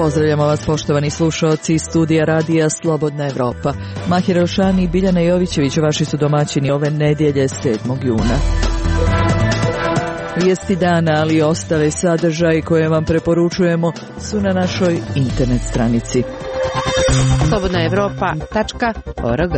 Pozdravljamo vas, poštovani slušaoci iz studija radija Slobodna Evropa. Mahir Elšani i Biljana Jovićević vaši su domaćini ove nedjelje 7. juna. Vijesti dana, ali i ostale sadržaje koje vam preporučujemo su na našoj internet stranici. slobodnaevropa.org.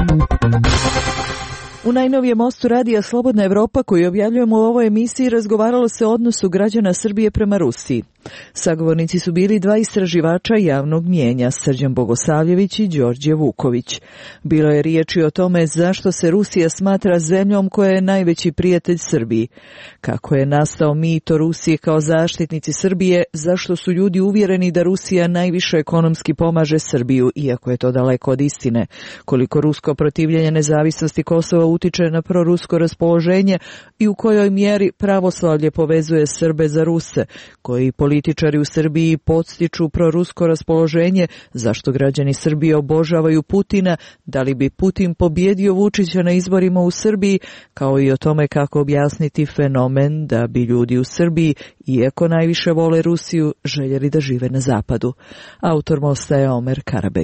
U najnovijem mostu radija Slobodna Evropa koji objavljujemo u ovoj emisiji razgovaralo se o odnosu građana Srbije prema Rusiji. Sagovornici su bili dva istraživača javnog mnijenja, Srđan Bogosavljević i Đorđe Vuković. Bilo je riječi o tome zašto se Rusija smatra zemljom koja je najveći prijatelj Srbiji. Kako je nastao mit o Rusiji kao zaštitnici Srbije, zašto su ljudi uvjereni da Rusija najviše ekonomski pomaže Srbiju, iako je to daleko od istine. Koliko rusko protivljenje nezavisnosti Kosova utiče na prorusko raspoloženje i u kojoj mjeri pravoslavlje povezuje Srbe za Ruse, koji političari u Srbiji podstiču prorusko raspoloženje, zašto građani Srbije obožavaju Putina, da li bi Putin pobjedio Vučića na izborima u Srbiji, kao i o tome kako objasniti fenomen da bi ljudi u Srbiji, iako najviše vole Rusiju, željeli da žive na zapadu. Autor mosta je Omer Karabeg.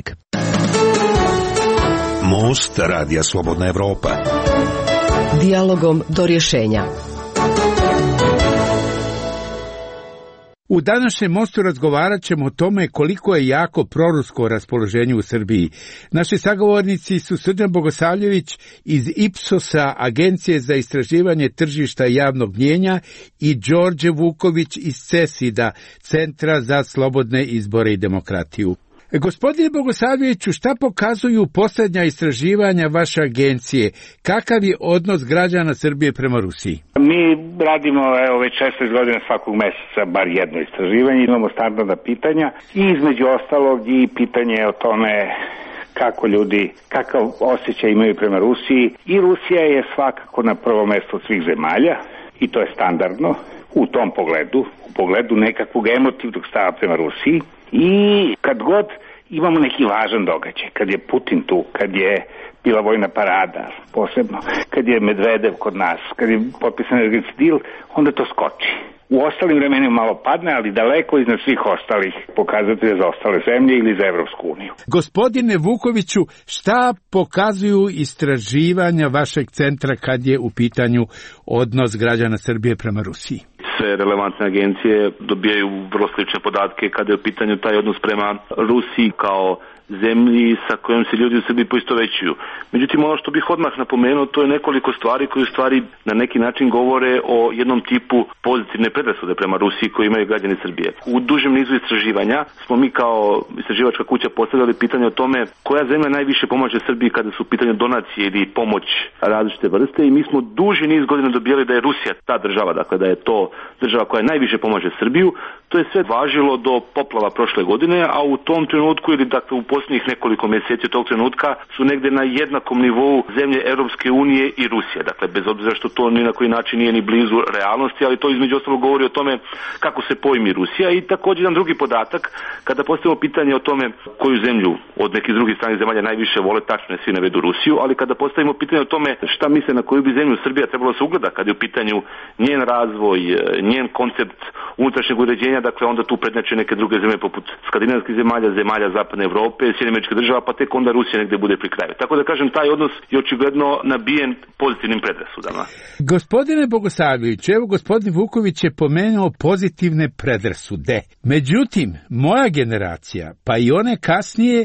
Most radija Slobodna Evropa. Dijalogom do rješenja. U današnjem mostu razgovarat ćemo o tome koliko je jako prorusko raspoloženje u Srbiji. Naši sagovornici su Srđan Bogosavljević iz Ipsosa, Agencije za istraživanje tržišta javnog mnijenja, i Đorđe Vuković iz CESID-a, Centra za slobodne izbore i demokratiju. Gospodine Bogosavljeviću, šta pokazuju posljednja istraživanja vaše agencije? Kakav je odnos građana Srbije prema Rusiji? Mi radimo već 16 godina svakog mjeseca bar jedno istraživanje, imamo standardna pitanja i između ostalog i pitanje o tome kakav osjećaj imaju prema Rusiji. I Rusija je svakako na prvom mjestu od svih zemalja i to je standardno u tom pogledu, u pogledu nekakvog emotivnog stava prema Rusiji. I kad god imamo neki važan događaj, kad je Putin tu, kad je bila vojna parada, posebno, kad je Medvedev kod nas, kad je potpisan energetski deal, onda to skoči. U ostalim vremenima malo padne, ali daleko iznad svih ostalih pokazatelja za ostale zemlje ili za Evropsku uniju. Gospodine Vukoviću, šta pokazuju istraživanja vašeg centra kad je u pitanju odnos građana Srbije prema Rusiji? Sve relevantne agencije dobijaju vrlo slične podatke kada je u pitanju taj odnos prema Rusiji kao zemlji sa kojom se ljudi u Srbiji poistovećuju. Međutim, ono što bih odmah napomenuo, to je nekoliko stvari koje u stvari na neki način govore o jednom tipu pozitivne predrasude prema Rusiji koji imaju građani Srbije. U dužem nizu istraživanja smo mi kao istraživačka kuća postavljali pitanje o tome koja zemlja najviše pomaže Srbiji kada su u pitanju donacije ili pomoć različite vrste, i mi smo duži niz godina dobijali da je Rusija ta država, dakle da je to država koja najviše pomaže Srbiju. To je sve važilo do poplava prošle godine, a u tom trenutku ili dakle u posljednjih nekoliko mjeseci od tog trenutka su negdje na jednakom nivou zemlje Europske unije i Rusije. Dakle, bez obzira što to ni na koji način nije ni blizu realnosti, ali to između ostalog govori o tome kako se pojmi Rusija. I također jedan drugi podatak, kada postavimo pitanje o tome koju zemlju od nekih drugih stranih zemalja najviše vole, tačno je svi navedu Rusiju, ali kada postavimo pitanje o tome šta misle na koju bi zemlju Srbija trebalo se ugleda kada je u pitanju njen razvoj, njen koncept unutrašnjeg uređenja, dakle onda tu prednjače neke druge zemlje poput skandinavskih zemalja, zemalja Zapadne Evrope, Sjedinjenih Američkih Država, pa tek onda Rusija negdje bude pri kraju. Tako da kažem, taj odnos je očigledno nabijen pozitivnim predrasudama. Gospodine Bogosavljević, evo gospodin Vuković je pomenuo pozitivne predrasude. Međutim, moja generacija, pa i one kasnije,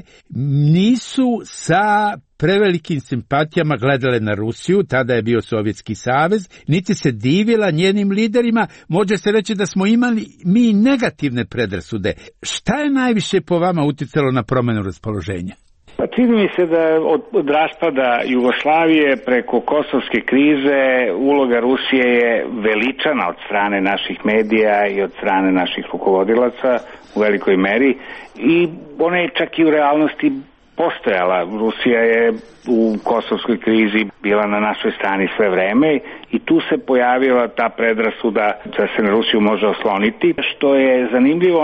nisu sa prevelikim simpatijama gledale na Rusiju, tada je bio Sovjetski savez, niti se divila njenim liderima. Može se reći da smo imali mi negativne predrasude. Šta je najviše po vama uticalo na promjenu raspoloženja? Pa čini mi se da od raspada Jugoslavije preko kosovske krize uloga Rusije je veličana od strane naših medija i od strane naših rukovodilaca u velikoj meri, i ona je čak i u realnosti postojala. Rusija je u kosovskoj krizi bila na našoj strani sve vreme i tu se pojavila ta predrasuda da se na Rusiju može osloniti. Što je zanimljivo, ona je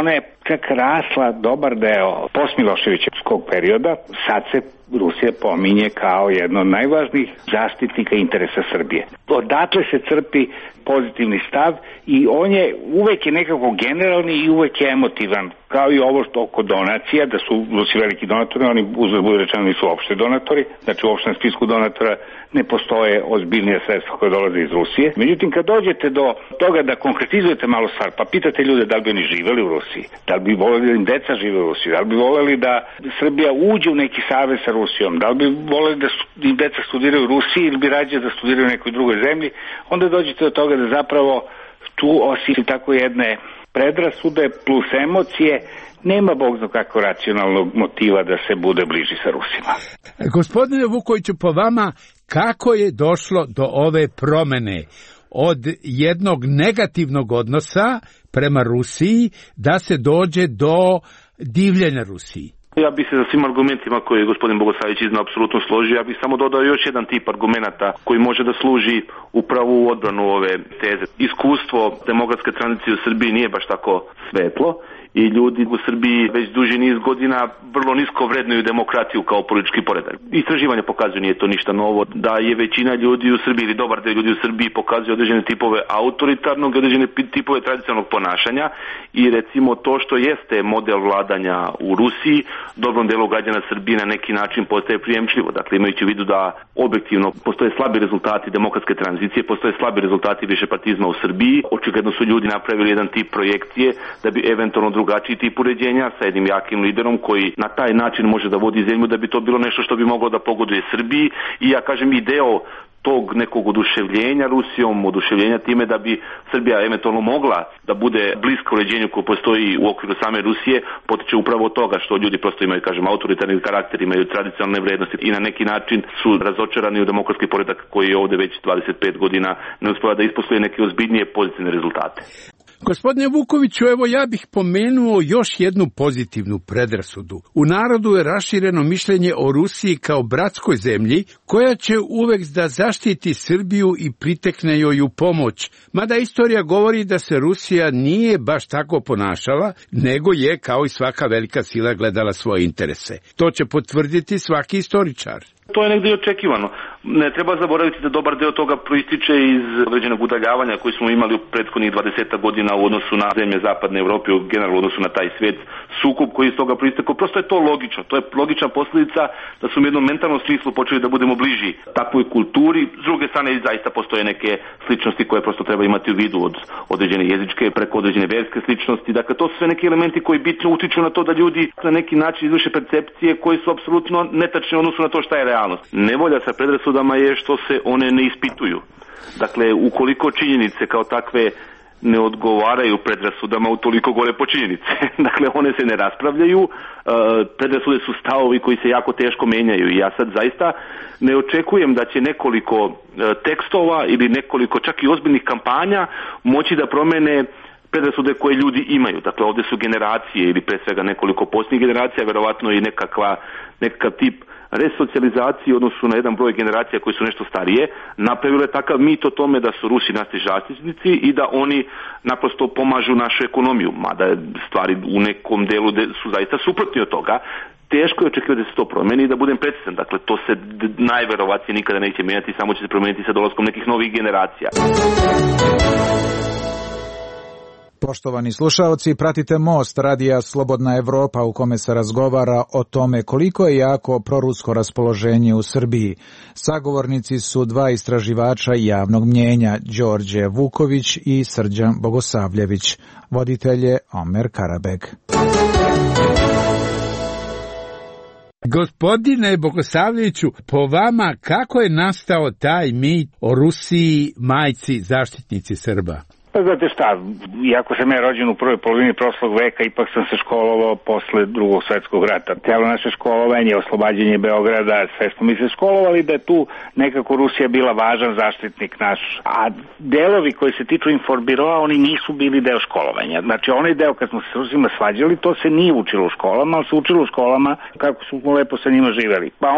čak rasla dobar deo postmiloševićevskog perioda. Sad se Rusija pominje kao jedno od najvažnijih zaštitnika interesa Srbije. Odatle se crpi pozitivni stav i on je uvek je nekako generalni i uvek je emotivan. Kao i ovo što oko donacija, da su Rusi veliki donatori, oni uzgled bude rečeno nisu uopšte donatori, znači u opštem spisku donatora ne postoje ozbiljnije sredstva koje dolaze iz Rusije. Međutim, kad dođete do toga da konkretizujete malo stvar, pa pitate ljude da li bi oni živeli u Rusiji, da li bi voleli da im deca žive u Rusiji, da li bi voleli da Srbija uđe u neki savez sa Rusijom, da li bi voleli da im deca studiraju u Rusiji ili bi rađe da studiraju u nekoj drugoj zemlji, onda dođete do toga da zapravo tu osim tako jedne predrasude plus emocije nema bog zna kako racionalnog motiva da se bude bliži sa Rusima. Gospodine Vukoviću, po vama, kako je došlo do ove promene od jednog negativnog odnosa prema Rusiji da se dođe do divljenja Rusiji? Ja bih se za svim argumentima koje je gospodin Bogosavljević iznao apsolutno složio. Ja bih samo dodao još jedan tip argumenata koji može da služi upravo u odbranu ove teze. Iskustvo demokratske tranzicije u Srbiji nije baš tako svetlo i ljudi u Srbiji već duži niz godina vrlo nisko vrednuju demokratiju kao politički poredak. Istraživanja pokazuju, nije to ništa novo, da je većina ljudi u Srbiji ili dobar deo ljudi u Srbiji pokazuje određene tipove autoritarnog i određene tipove tradicionalnog ponašanja i recimo to što jeste model vladanja u Rusiji dobrom delu građana Srbije na neki način postaje prijemčljivo. Dakle, imajući u vidu da objektivno postoje slabi rezultati demokratske tranzicije, postoje slabi rezultati višepartizma u Srbiji, očigledno su ljudi napravili jedan tip projekcije da bi eventualno drugačiji tip uređenja sa jednim jakim liderom koji na taj način može da vodi zemlju, da bi to bilo nešto što bi moglo da pogoduje Srbiji. I ja kažem i deo tog nekog oduševljenja Rusijom, oduševljenja time da bi Srbija eventualno mogla da bude bliska uređenju koje postoji u okviru same Rusije, potiče upravo od toga što ljudi prosto imaju, kažem, autoritarni karakter, imaju tradicionalne vrednosti i na neki način su razočarani u demokratski poredak koji je ovde već 25 godina ne uspeva da isposluje neke ozbiljnije pozitivne rezultate. Gospodine Vukoviću, evo ja bih pomenuo još jednu pozitivnu predrasudu. U narodu je rašireno mišljenje o Rusiji kao bratskoj zemlji koja će uvek da zaštiti Srbiju i pritekne joj u pomoć. Mada istorija govori da se Rusija nije baš tako ponašala, nego je kao i svaka velika sila gledala svoje interese. To će potvrditi svaki istoričar. To je negdje očekivano. Ne treba zaboraviti da dobar deo toga proističe iz određenog udaljavanja koji smo imali u prethodnih 20 godina u odnosu na zemlje zapadne Evrope, u generalnom odnosu na taj svijet, sukob koji iz toga proistekao. Prosto je to logično. To je logična posljedica da su u jednom mentalnom smislu počeli da budemo bliži takvoj kulturi. S druge strane zaista postoje neke sličnosti koje prosto treba imati u vidu od određene jezičke preko određene verske sličnosti. Dakle, to su sve neki elementi koji bitno utiču na to da ljudi na neki način izvrše percepcije koje su apsolutno netačne u odnosu na to šta je realnost. Nevolja sa predrasudama je što se one ne ispituju. Dakle, ukoliko činjenice kao takve ne odgovaraju predrasudama, utoliko gore po činjenice. Dakle, one se ne raspravljaju, predrasude su stavovi koji se jako teško menjaju i ja sad zaista ne očekujem da će nekoliko tekstova ili nekoliko čak i ozbiljnih kampanja moći da promene predrasude koje ljudi imaju. Dakle, ovdje su generacije ili pre svega nekoliko posljednjih generacija, verovatno i nekakav tip resocijalizacije u odnosu na jedan broj generacija koji su nešto starije, napravile takav mit o tome da su Rusi naši zaštitnici i da oni naprosto pomažu našu ekonomiju, mada stvari u nekom delu su zaista suprotni od toga. Teško je očekivati da se to promeni i da budem precizan. Dakle, to se najverovatnije nikada neće mijenjati, samo će se promijeniti sa dolaskom nekih novih generacija. Poštovani slušaoci, pratite Most radija Slobodna Evropa u kome se razgovara o tome koliko je jako prorusko raspoloženje u Srbiji. Sagovornici su dva istraživača javnog mnjenja, Đorđe Vuković i Srđan Bogosavljević. Voditelj je Omer Karabeg. Gospodine Bogosavljeviću, po vama kako je nastao taj mit o Rusiji, majci, zaštitnici Srba? Pa znate šta, iako sam ja rođen u prvoj polovini prošlog veka, ipak sam se školovao posle Drugog svjetskog rata. Telo naše školovanje, oslobađanje Beograda, sve smo mi se školovali da je tu nekako Rusija bila važan zaštitnik naš. A delovi koji se tiču informbiroa, oni nisu bili deo školovanja. Znači onaj deo kad smo se s Rusima svađali, to se nije učilo u školama, ali se učilo u školama kako smo lepo sa njima živeli. Pa onda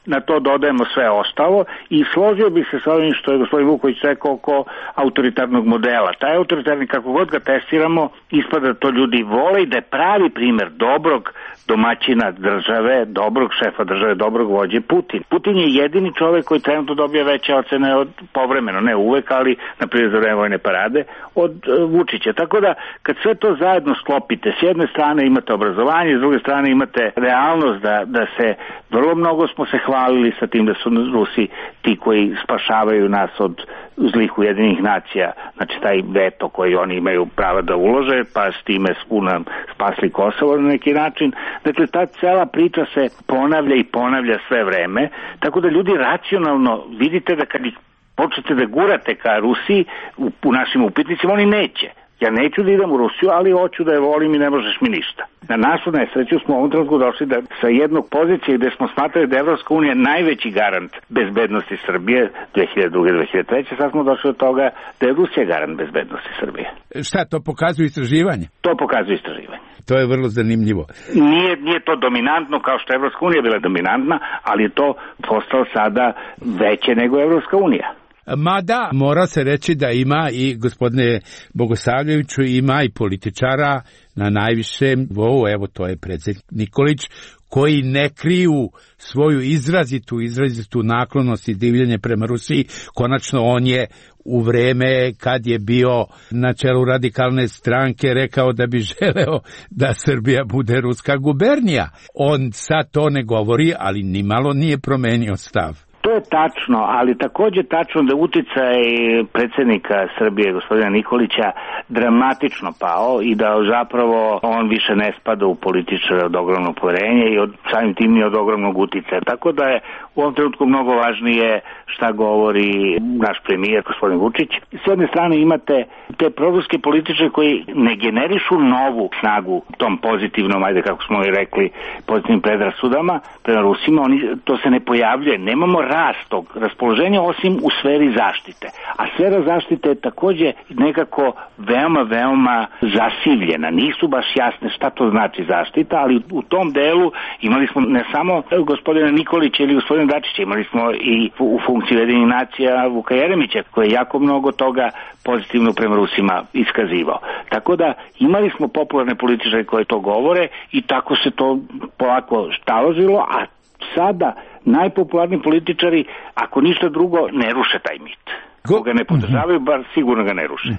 na to dodajemo sve ostalo i složio bih se sa ovim što je gospodin Vuković rekao oko autoritarnog modela. Taj autoritarni, kako god ga testiramo, ispada da to ljudi vole i da je pravi primjer dobrog domaćina države, dobrog šefa države, dobrog vođe Putin. Putin je jedini čovjek koji trenutno dobija veće ocene od povremeno, ne uvek, ali na primjer za vreme vojne parade, od Vučića. Tako da kad sve to zajedno sklopite, s jedne strane imate obrazovanje, s druge strane imate realnost da se vrlo mnogo smo se hvalili sa tim da su Rusi ti koji spašavaju nas od zlih Ujedinjenih nacija, znači taj veto koji oni imaju prava da ulože, pa s time spasli Kosovo na neki način. Dakle, ta cela priča se ponavlja i ponavlja sve vreme, tako da ljudi racionalno vidite da kad ih počnete da gurate ka Rusiji u našim upitnicima, oni neće. Ja neću da idem u Rusiju, ali hoću da je volim i ne možeš mi ništa. Na našu nesreću smo u ovom trenutku došli da sa jednog pozicije gde smo smatrali da je Evropska unija najveći garant bezbednosti Srbije 2002-2003, sad smo došli od toga da je Rusija garant bezbednosti Srbije. Šta to pokazuje istraživanje? To pokazuje istraživanje. To je vrlo zanimljivo. Nije to dominantno kao što je Evropska unija bila dominantna, ali je to postalo sada veće nego Evropska unija. Mada mora se reći da ima i gospodine Bogosavljeviću, ima i političara na najvišem nivou, evo to je predsjednik Nikolić, koji ne kriju svoju izrazitu naklonost i divljenje prema Rusiji. Konačno on je u vreme kad je bio na čelu radikalne stranke rekao da bi želeo da Srbija bude ruska gubernija. On sad to ne govori, ali nimalo nije promenio stav. To je tačno, ali također tačno da uticaj predsjednika Srbije, gospodina Nikolića, dramatično pao i da zapravo on više ne spada u političare od ogromnog poverenja i samim tim i od ogromnog uticaja. Tako da je u ovom trenutku mnogo važnije šta govori naš premijer, gospodin Vučić. S jedne strane imate te proruske političare koji ne generišu novu snagu tom pozitivnom, ajde kako smo i rekli, pozitivnim predrasudama prema Rusima, to se ne pojavljuje. Nemamo rast tog raspoloženja osim u sferi zaštite. A sfera zaštite je također nekako veoma zasivljena. Nisu baš jasne šta to znači zaštita, ali u tom delu imali smo ne samo gospodina Nikolića ili gospodina Dačića, imali smo i u funkciji Ujedinjenih nacija Vuka Jeremića, koji je jako mnogo toga pozitivno prema Rusima iskazivao. Tako da imali smo popularne političare koje to govore i tako se to polako štaložilo, a sada najpopularniji političari, ako ništa drugo, ne ruše taj mit. Koga ne podržavaju, bar sigurno ga ne ruše.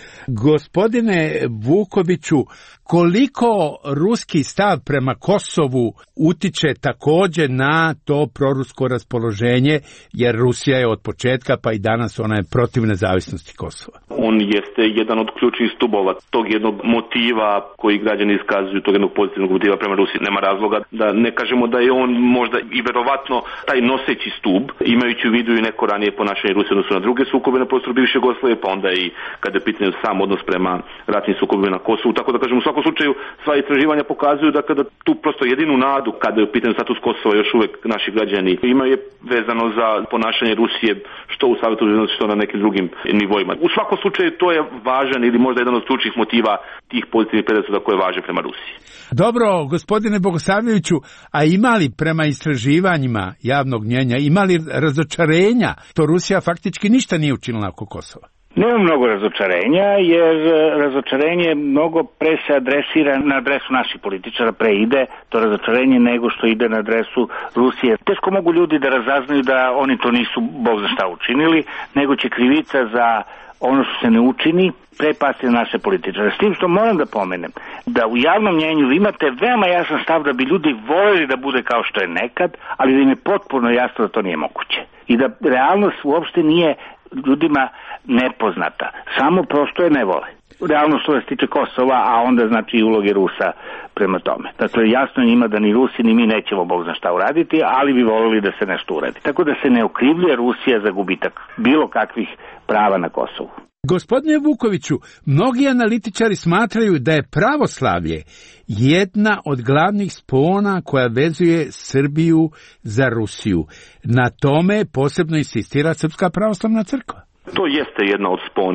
Gospodine Vukoviću, koliko ruski stav prema Kosovu utiče također na to prorusko raspoloženje, jer Rusija je od početka pa i danas ona je protiv nezavisnosti Kosova? On jeste jedan od ključnih stubova tog jednog motiva koji građani iskazuju, tog jednog pozitivnog motiva prema Rusiji. Nema razloga da ne kažemo da je on možda i verovatno taj noseći stub, imajući u vidu i neko ranije ponašanje Rusije odnosno na druge sukobe na prostoru bivše Jugoslavije, pa onda i kada je pitanje sam odnos prema ratnim sukobima na Kosovu. Tako da kažem, u svakom slučaju sva istraživanja pokazuju da kada tu prosto jedinu nadu kada je u pitanju status Kosova još uvek naši građani imaju je vezano za ponašanje Rusije što u Savetu bezbednosti, što na nekim drugim nivoima. U svakom slučaju to je važan ili možda jedan od ključnih motiva tih pozitivnih predrasuda koje važe prema Rusiji. Dobro, gospodine Bogosavljeviću, a imali prema istraživanjima javnog mnjenja, imali razočarenja, to Rusija faktički ništa nije učinila oko Kosova? Nema mnogo razočarenja, jer razočarenje mnogo pre se adresira na adresu naših političara, pre ide to razočarenje nego što ide na adresu Rusije. Teško mogu ljudi da razaznaju da oni to nisu bog za šta učinili, nego će krivica za ono što se ne učini prepasti na naše političare. S tim što moram da pomenem da u javnom mnjenju imate veoma jasan stav da bi ljudi voljeli da bude kao što je nekad, ali da im je potpuno jasno da to nije moguće. I da realnost uopšte nije ljudima nepoznata. Samo prosto je ne vole. Realno što se tiče Kosova, a onda znači i uloge Rusa prema tome. Dakle, jasno njima da ni Rusi ni mi nećemo bog zna šta uraditi, ali bi volili da se nešto uradi. Tako da se ne okrivljuje Rusija za gubitak bilo kakvih prava na Kosovu. Gospodine Vukoviću, mnogi analitičari smatraju da je pravoslavlje jedna od glavnih spona koja vezuje Srbiju za Rusiju. Na tome posebno insistira Srpska pravoslavna crkva. To jeste jedna od spona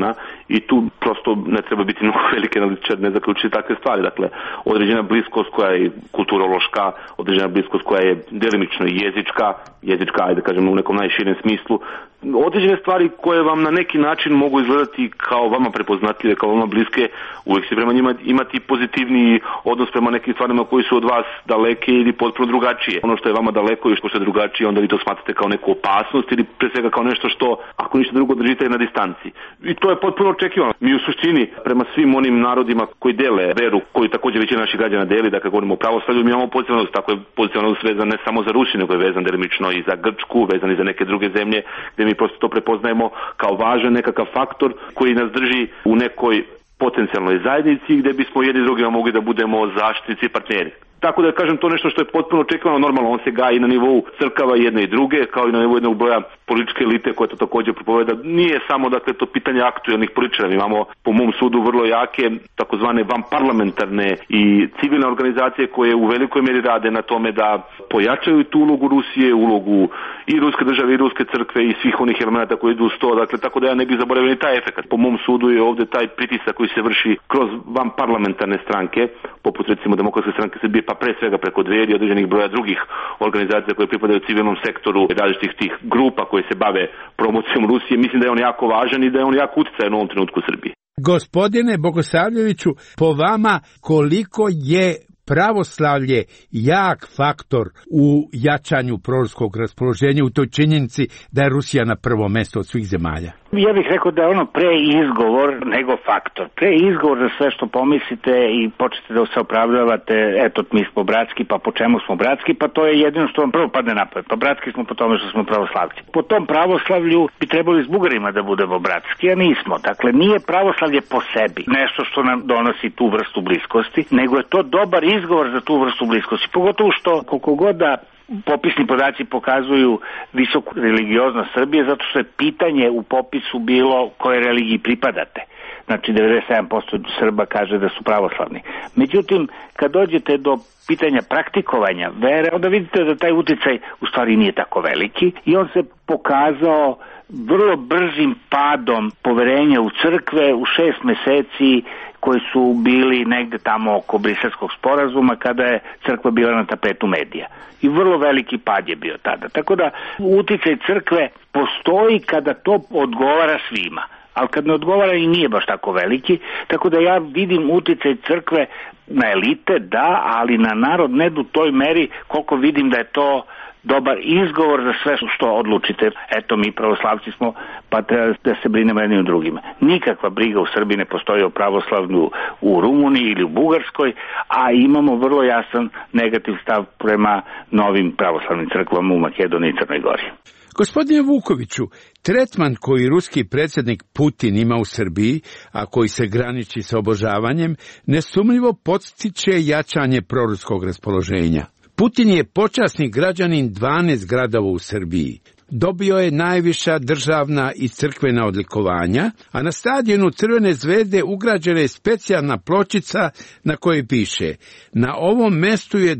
i tu prosto ne treba biti mnogo velike analitičar ne zaključiti takve stvari. Dakle, određena bliskost koja je kulturološka, određena bliskost koja je delimično jezička, ajde kažem u nekom najširem smislu, određene stvari koje vam na neki način mogu izgledati kao vama prepoznatljive, kao vama bliske, uvijek se prema njima imati pozitivniji odnos prema nekim stvarima koji su od vas daleke ili potpuno drugačije. Ono što je vama daleko i što je drugačije, onda vi to smatrate kao neku opasnost ili pre svega kao nešto što, ako ništa drugo, držite na distanci. I to je potpuno očekivano. Mi u suštini prema svim onim narodima koji dele veru, koju također većina naših građana deli, dakle govorimo o pravoslavlju, mi imamo pozitivan odnos, tako je pozitivan odnos vezan ne samo za Rusiju, nego je vezan delimično i za Grčku, vezan i za neke druge zemlje, gdje mi prosto to prepoznajemo kao važan nekakav faktor koji nas drži u nekoj potencijalnoj zajednici gdje bismo jedni drugima mogli da budemo zaštitnici i partneri. Tako da kažem, to nešto što je potpuno očekivano, normalno on se gaji na nivou crkava jedne i druge, kao i na nivou jednog broja političke elite koja to također propoveda. Nije samo dakle to pitanje aktuelnih političara, imamo po mom sudu vrlo jake takozvane vanparlamentarne i civilne organizacije koje u velikoj mjeri rade na tome da pojačaju tu ulogu Rusije, ulogu i ruske države i ruske crkve i svih onih elemenata koji idu uz to, dakle tako da ja ne bih zaboravio ni taj efekt. Po mom sudu je ovdje taj pritisak koji se vrši kroz vanparlamentarne stranke, poput recimo Demokratske stranke Srbije, pa pre svega preko Dveri i određenih broja drugih organizacija koje pripadaju civilnom sektoru, različitih tih grupa koje se bave promocijom Rusije, mislim da je on jako važan i da je on jako utjecajan u ovom trenutku u Srbiji. Gospodine Bogosavljeviću, po vama koliko je pravoslavlje jak faktor u jačanju proruskog raspoloženja, u toj činjenici da je Rusija na prvo mjesto od svih zemalja? Ja bih rekao da je ono preizgovor nego faktor. Preizgovor za sve što pomislite i počnete da se opravdavate, eto mi smo bratski, pa po čemu smo bratski, pa to je jedino što vam prvo padne na pamet. Pa bratski smo po tome što smo pravoslavci. Po tom pravoslavlju bi trebali s Bugarima da budemo bratski, a nismo. Dakle, nije pravoslavlje po sebi nešto što nam donosi tu vrstu bliskosti, nego je to dobar izgovor za tu vrstu bliskosti. Pogotovo što koliko god da popisni podaci pokazuju visoku religioznost Srbije, zato što je pitanje u popisu bilo koje religiji pripadate. Znači 97% Srba kaže da su pravoslavni. Međutim, kad dođete do pitanja praktikovanja vere, onda vidite da taj uticaj u stvari nije tako veliki i on se pokazao vrlo brzim padom poverenja u crkve u 6 mjeseci koji su bili negde tamo oko Briselskog sporazuma kada je crkva bila na tapetu medija. I vrlo veliki pad je bio tada. Tako da uticaj crkve postoji kada to odgovara svima. Ali kad ne odgovara i nije baš tako veliki. Tako da ja vidim uticaj crkve na elite, da, ali na narod ne u toj meri koliko vidim da je to dobar izgovor za sve što odlučite. Eto, mi pravoslavci smo, pa treba da se brinemo jednim drugima. Nikakva briga u Srbiji ne postoji o pravoslavlju u Rumuniji ili u Bugarskoj, a imamo vrlo jasan negativ stav prema novim pravoslavnim crkvama u Makedoniji i Crnoj Gori. Gospodine Vukoviću, tretman koji ruski predsjednik Putin ima u Srbiji, a koji se graniči sa obožavanjem, nesumnjivo podstiče jačanje proruskog raspoloženja. Putin je počasni građanin 12 gradova u Srbiji. Dobio je najviša državna i crkvena odlikovanja, a na stadionu Crvene zvezde ugrađena je specijalna pločica na kojoj piše: na ovom mestu je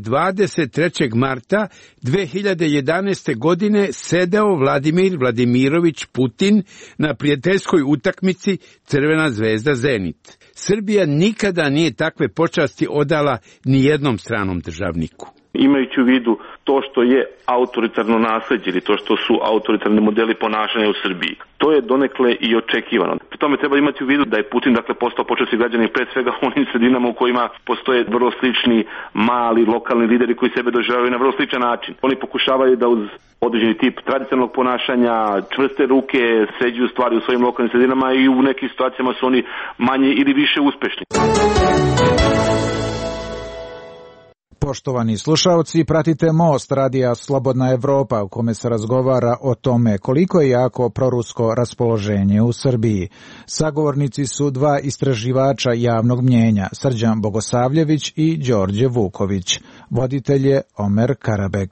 23. marta 2011. godine sedeo Vladimir Vladimirović Putin na prijateljskoj utakmici Crvena zvezda Zenit. Srbija nikada nije takve počasti odala ni jednom stranom državniku. Imajući u vidu to što je autoritarno nasljeđe ili to što su autoritarni modeli ponašanja u Srbiji, to je donekle i očekivano. Pri tome treba imati u vidu da je Putin postao počasni građanin pred svega u onim sredinama u kojima postoje vrlo slični mali lokalni lideri koji sebe doživljavaju na vrlo sličan način. Oni pokušavaju da uz određeni tip tradicionalnog ponašanja, čvrste ruke, sređuju stvari u svojim lokalnim sredinama i u nekim situacijama su oni manje ili više uspešni. Poštovani slušalci, pratite Most radija Slobodna Evropa u kome se razgovara o tome koliko je jako prorusko raspoloženje u Srbiji. Sagovornici su dva istraživača javnog mnjenja, Srđan Bogosavljević i Đorđe Vuković. Voditelj je Omer Karabek.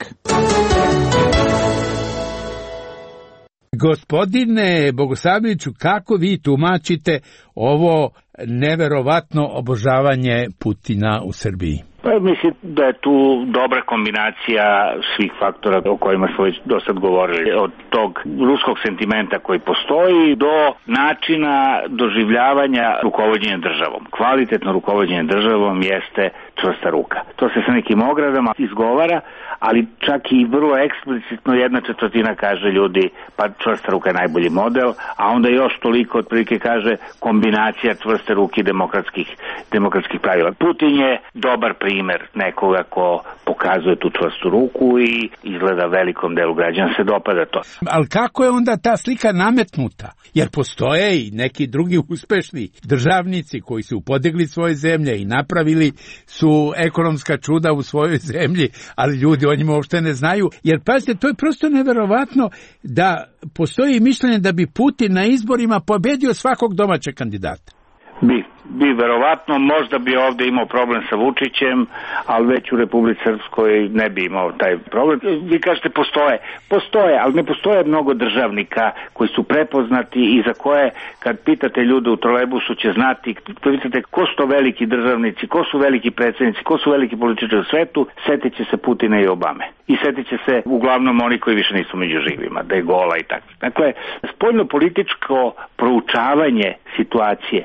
Gospodine Bogosavljeviću, kako vi tumačite ovo neverovatno obožavanje Putina u Srbiji? Pa mislim da je tu dobra kombinacija svih faktora o kojima smo već do sad govorili. Od tog ruskog sentimenta koji postoji do načina doživljavanja rukovođenja državom. Kvalitetno rukovođenje državom jeste čvrsta ruka. To se sa nekim ogradama izgovara, ali čak i vrlo eksplicitno 1/4 kaže ljudi, pa čvrsta ruka je najbolji model, a onda još toliko otprilike kaže kombinacija čvrste ruke i demokratskih pravila. Putin je dobar primer nekoga ko pokazuje tu čvrstu ruku i izgleda velikom delu građana se dopada to. Ali kako je onda ta slika nametnuta? Jer postoje i neki drugi uspešni državnici koji su podigli svoje zemlje i napravili su ekonomska čuda u svojoj zemlji, ali ljudi o njima uopšte ne znaju. Jer pazite, to je prosto neverovatno da postoji mišljenje da bi Putin na izborima pobedio svakog domaćeg kandidata. Bi verovatno, možda bi ovde imao problem sa Vučićem, ali već u Republici Srpskoj ne bi imao taj problem. Vi kažete postoje, ali ne postoje mnogo državnika koji su prepoznati i za koje kad pitate ljude u trolejbusu će znati, pitate ko su to veliki državnici, ko su veliki predsjednici, ko su veliki političari u svetu, setit će se Putina i Obame. I setit će se uglavnom oni koji više nisu među živima, da je gola i tako. Dakle, spoljno-političko proučavanje situacije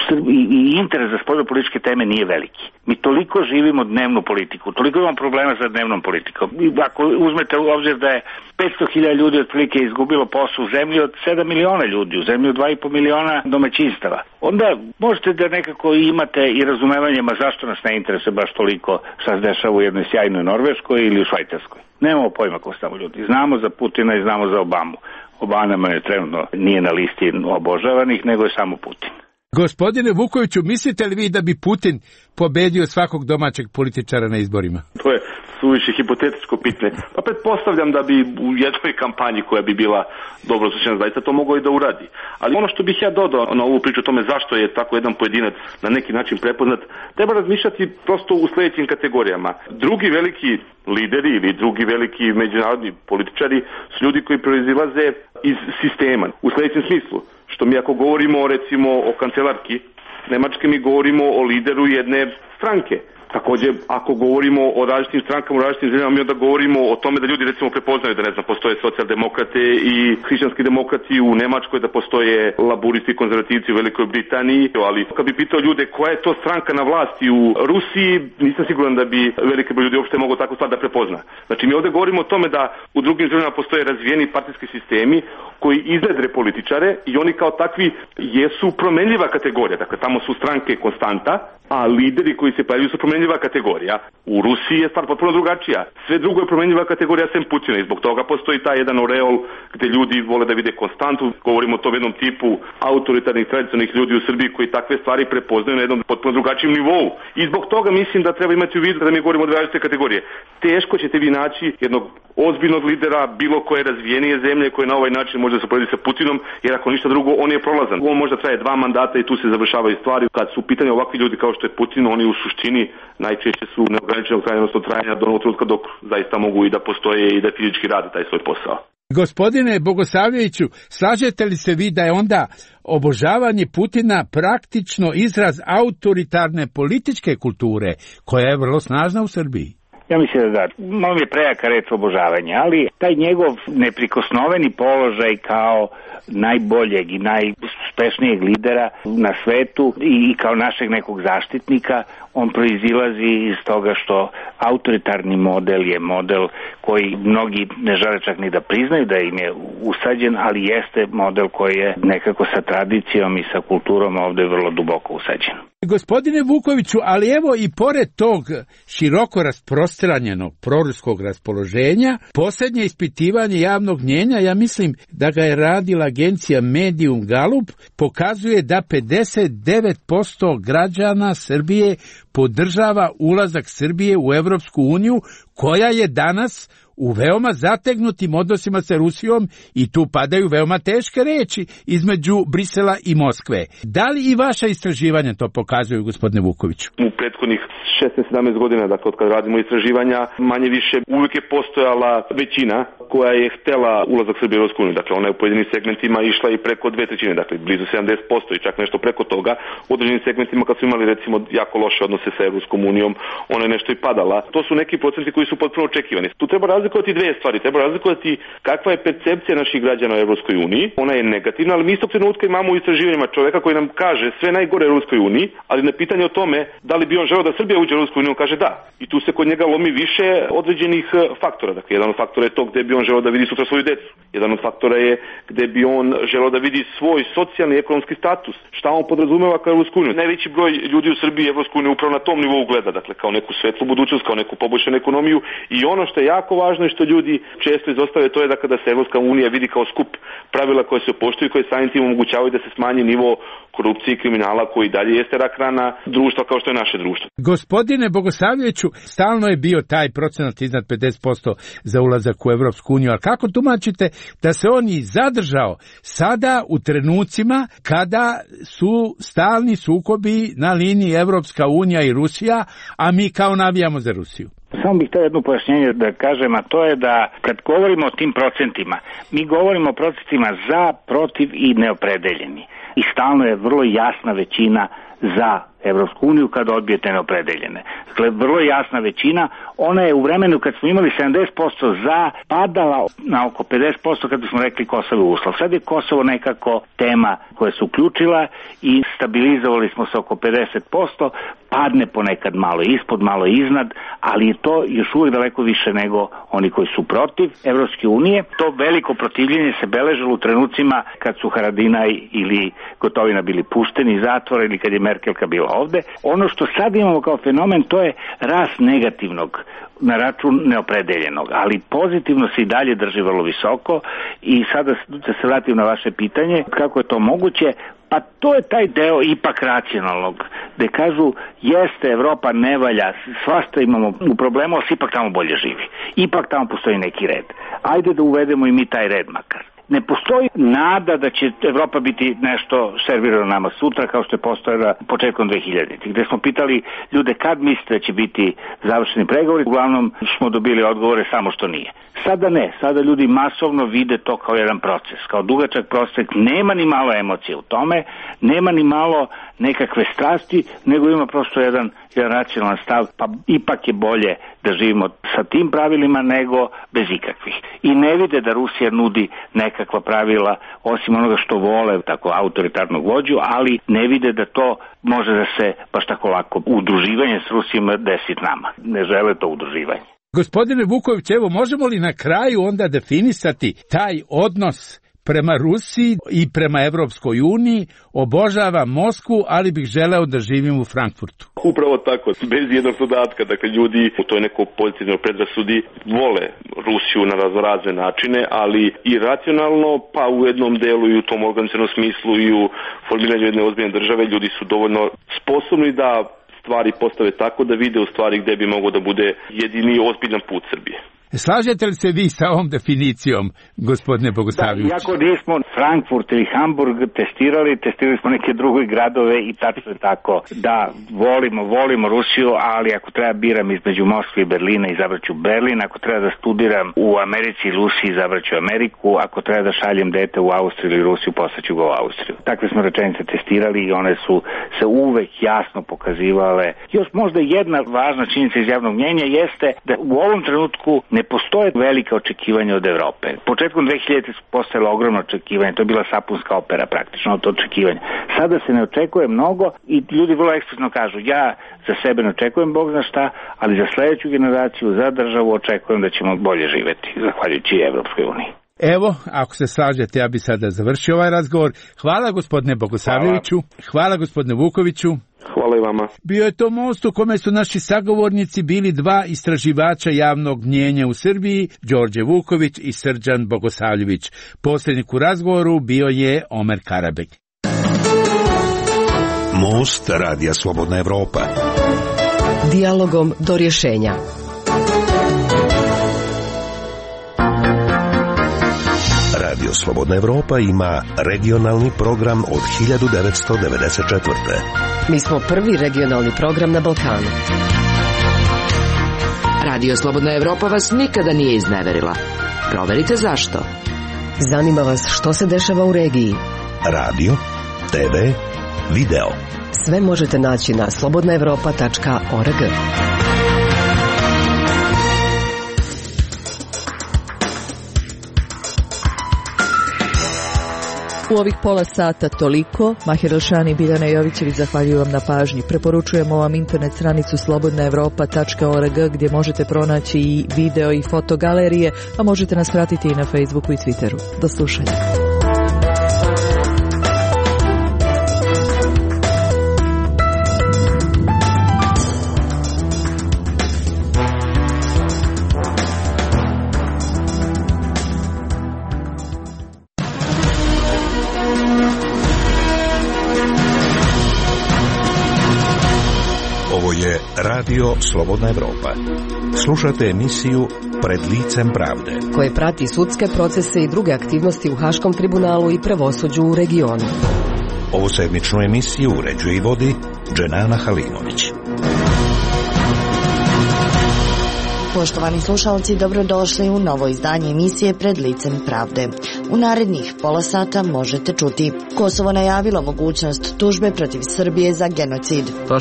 i interes za spoljno-političke teme nije veliki. Mi toliko živimo dnevnu politiku, toliko imamo problema sa dnevnom politikom. Ako uzmete u obzir da je 500.000 ljudi otprilike izgubilo posao u zemlji od 7 miliona ljudi, u zemlji od 2,5 miliona domaćinstava, onda možete da nekako imate i razumevanje zašto nas ne interesuje baš toliko šta se dešava u jednoj sjajnoj Norveškoj ili u Švajcarskoj. Nemamo pojma ko su tamo ljudi. Znamo za Putina i znamo za Obamu. Obama je trenutno nije na listi obožavanih, nego je samo Putin. Gospodine Vukoviću, mislite li vi da bi Putin pobedio svakog domaćeg političara na izborima? To je suviše hipotetičko pitanje. Pa pretpostavljam da bi u jednoj kampanji koja bi bila dobro osjećana zaista to mogao i da uradi. Ali ono što bih ja dodao na ovu priču o tome zašto je tako jedan pojedinac na neki način prepoznat, treba razmišljati prosto u sledećim kategorijama. Drugi veliki lideri ili drugi veliki međunarodni političari su ljudi koji proizilaze iz sistema. U sledećem smislu, što mi ako govorimo recimo o kancelarki Nemačke, mi govorimo o lideru jedne stranke. Također, ako govorimo o različitim strankama u različitim zemljama, mi onda govorimo o tome da ljudi recimo prepoznaju da postoje socijaldemokrate i hrišćanski demokrati u Nemačkoj, da postoje laburisti i konzervativci u Velikoj Britaniji, ali kad bi pitao ljude koja je to stranka na vlasti u Rusiji, nisam siguran da bi veliki broj ljudi uopšte mogao takvu stvar da prepozna. Znači, mi ovdje govorimo o tome da u drugim zemljama postoje razvijeni partijski sistemi koji iznedre političare i oni kao takvi jesu promenljiva kategorija. Dakle, tamo su stranke konstanta, a lideri koji se pojavljuju su promenljiva kategorija. U Rusiji je stvar potpuno drugačija. Sve drugo je promenljiva kategorija sem Putina i zbog toga postoji taj jedan oreol gde ljudi vole da vide konstantu. Govorimo o tom jednom tipu autoritarnih tradicionalnih ljudi u Srbiji koji takve stvari prepoznaju na jednom potpuno drugačijem nivou. I zbog toga mislim da treba imati u vidu da mi govorimo o različite kategorije. Teško ćete vi naći jednog ozbiljnog lidera bilo koje razvijenije zemlje koje na ovaj način može se poredi sa Putinom, jer ako ništa drugo on je prolazan. On možda traje 2 mandata i tu se završavaju stvari. Kad su u pitanju ovakvi ljudi kao što je Putin, oni u suštini najčešće su neograničenog trajanja, odnosno trajanja do onog trenutka dok zaista mogu i da postoje i da fizički rade taj svoj posao. Gospodine Bogosavljeviću, slažete li se vi da je onda obožavanje Putina praktično izraz autoritarne političke kulture koja je vrlo snažna u Srbiji? Ja mislim da malo mi je prejaka reč obožavanje, ali taj njegov neprikosnoveni položaj kao najboljeg i najuspešnijeg lidera na svetu i kao našeg nekog zaštitnika, on proizilazi iz toga što autoritarni model je model koji mnogi ne žele čak ni da priznaju da im je usađen, ali jeste model koji je nekako sa tradicijom i sa kulturom ovde vrlo duboko usađen. Gospodine Vukoviću, ali evo i pored tog široko rasprostranjenog proruskog raspoloženja, posljednje ispitivanje javnog mnjenja, ja mislim da ga je radila agencija Medium Gallup, pokazuje da 59% građana Srbije podržava ulazak Srbije u Evropsku uniju, koja je danas u veoma zategnutim odnosima sa Rusijom i tu padaju veoma teške reči između Brisela i Moskve. Da li i vaša istraživanja to pokazuju, gospodine Vukoviću? U prethodnih 16-17 godina, dakle, od kad radimo istraživanja, manje više uvijek je postojala većina koja je htela ulazak Srbije u Europsku uniju. Dakle, ona je u pojedinim segmentima išla i preko 2/3, dakle, blizu 70% i čak nešto preko toga. U određenim segmentima, kad su imali, recimo, jako loše odnose sa Europskom unijom, ona je nešto i padala. To su neki procenti koji su potpuno očekivani. Tu treba razlikovati dve stvari. Treba razlikovati kakva je percepcija naših građana u Europskoj uniji. Ona je negativna, ali mi istog trenutka imamo u istraživanjima čovjeka koji nam kaže sve najgore u Europskoj uniji, ali na pitanje o tome da li bi on želeo da Srbija uđe u Europsku uniju, on kaže da. I tu se kod njega lomi više određenih faktora. Dakle, jedan od faktora je to gde bi on želeo da vidi sutra svoju decu. Jedan od faktora je gde bi on želeo da vidi svoj socijalni i ekonomski status. Šta on podrazumeva kao Europsku uniju? Najveći broj ljudi u Srbiji Europsku uniju upravo na tom nivou gleda, dakle, kao neku svetlu budućnost, kao neku poboljšanu ekonomiju. I ono što je jako važno i što ljudi često izostave, to je da kada se Evropska unija vidi kao skup pravila koje se poštuju i koje samim tim omogućavaju da se smanji nivo korupcije i kriminala koji dalje jeste rak rana društva kao što je naše društvo. Gospodine Bogosavljeviću, stalno je bio taj procenat iznad 50% za ulazak u Evropsku uniju, ali kako tumačite da se on i zadržao sada u trenucima kada su stalni sukobi na liniji Evropska unija i Rusija, a mi kao navijamo za Rusiju? Samo bih htio jedno pojašnjenje da kažem, a to je da kad govorimo o tim procentima, mi govorimo o procentima za, protiv i neopredeljeni. I stalno je vrlo jasna većina za Evropsku uniju kada odbijete neopredeljene. Dakle, vrlo jasna većina, ona je u vremenu kad smo imali 70% za, padala na oko 50% kad bismo rekli Kosovo je uslov. Sad je Kosovo nekako tema koja se uključila i stabilizovali smo se oko 50%, padne ponekad malo ispod, malo iznad, ali je to još uvijek daleko više nego oni koji su protiv Evropske unije. To veliko protivljenje se beležilo u trenucima kad su Haradinaj ili Gotovina bili pušteni iz zatvora ili kad je Merkelka bila ovde. Ono što sad imamo kao fenomen, to je rast negativnog na račun neopredeljenog, ali pozitivno se i dalje drži vrlo visoko. I sada da se vratim na vaše pitanje, kako je to moguće? Pa to je taj deo ipak racionalnog, gde kažu jeste, Evropa ne valja, svašta imamo u problemu, ali ipak tamo bolje živi. Ipak tamo postoji neki red. Ajde da uvedemo i mi taj red makar. Ne postoji nada da će Evropa biti nešto servirano nama sutra, kao što je postojala početkom 2000-ih, gde smo pitali ljude kad mislite da će biti završeni pregovori, uglavnom smo dobili odgovore samo što nije. Sada ne, sada ljudi masovno vide to kao jedan proces, kao dugačak proces, nema ni malo emocije u tome, nema ni malo nekakve strasti, nego ima prosto jedan racionalan stav, pa ipak je bolje da živimo sa tim pravilima nego bez ikakvih. I ne vide da Rusija nudi nekakva pravila, osim onoga što vole, tako autoritarnog vođu, ali ne vide da to može da se baš tako lako udruživanje s Rusijom desi nama. Ne žele to udruživanje. Gospodine Vuković, evo, možemo li na kraju onda definisati taj odnos prema Rusiji i prema Evropskoj uniji? Obožavam Moskvu, ali bih želeo da živim u Frankfurtu. Upravo tako, bez jednog dodatka. Dakle, ljudi u toj nekoj pozitivnoj predrasudi vole Rusiju na razne načine, ali i racionalno, pa u jednom delu i u tom organizacionom smislu i u formiranju jedne ozbiljne države, ljudi su dovoljno sposobni da stvari postave tako da vide u stvari gde bi mogao da bude jedini ozbiljan put Srbije. Slažete li se vi sa ovom definicijom, gospodine Bogosavljević? Da, iako nismo Frankfurt ili Hamburg testirali smo neke druge gradove i tačno je tako da volimo Rusiju, ali ako treba biram između Moskve i Berlina, izabraću Berlin, ako treba da studiram u Americi i Rusiji, izabraću Ameriku, ako treba da šaljem dete u Austriju ili Rusiju, poslaću ga u Austriju. Takve smo rečenice testirali i one su se uvek jasno pokazivale. Još možda jedna važna činjenica iz javnog mnjenja jeste da u ovom trenutku ne postoje velike očekivanja od Evrope. Početkom 2000 su postojala ogromno očekivanja, to je bila sapunska opera praktično od očekivanja. Sada se ne očekuje mnogo i ljudi vrlo eksplicitno kažu ja za sebe ne očekujem Bog zna šta, ali za sledeću generaciju, za državu očekujem da ćemo bolje živeti, zahvaljujući Evropskoj uniji. Evo, ako se slažete, ja bi sada završio ovaj razgovor. Hvala gospodine Bogosavljeviću, hvala gospodine Vukoviću. Hvala i vama. Bio je to most u kome su naši sagovornici bili dva istraživača javnog mnjenja u Srbiji, Đorđe Vuković i Srđan Bogosavljević. Posrednik u razgovoru bio je Omer Karabek. Most Radija Slobodna Evropa. Dijalogom do rješenja. Radio Slobodna Evropa ima regionalni program od 1994. Mi smo prvi regionalni program na Balkanu. Radio Slobodna Evropa vas nikada nije izneverila. Proverite zašto. Zanima vas što se dešava u regiji. Radio, TV, video. Sve možete naći na slobodnaevropa.org. U ovih pola sata toliko. Mahir Elšani i Biljana Jovićević zahvaljuju vam na pažnji. Preporučujemo vam internet stranicu slobodnaevropa.org gdje možete pronaći i video i fotogalerije, a možete nas pratiti i na Facebooku i Twitteru. Do slušanja. Radio Slobodna Evropa. Slušate emisiju Pred licem pravde, koje prati sudske procese i druge aktivnosti u Haškom tribunalu i pravosuđu u regionu. Ovu sedmičnu emisiju uređuje i vodi Dženana Halimović. Poštovani slušalci, dobrodošli u novo izdanje emisije Pred licem pravde. U narednih pola sata možete čuti: Kosovo najavilo mogućnost tužbe protiv Srbije za genocid.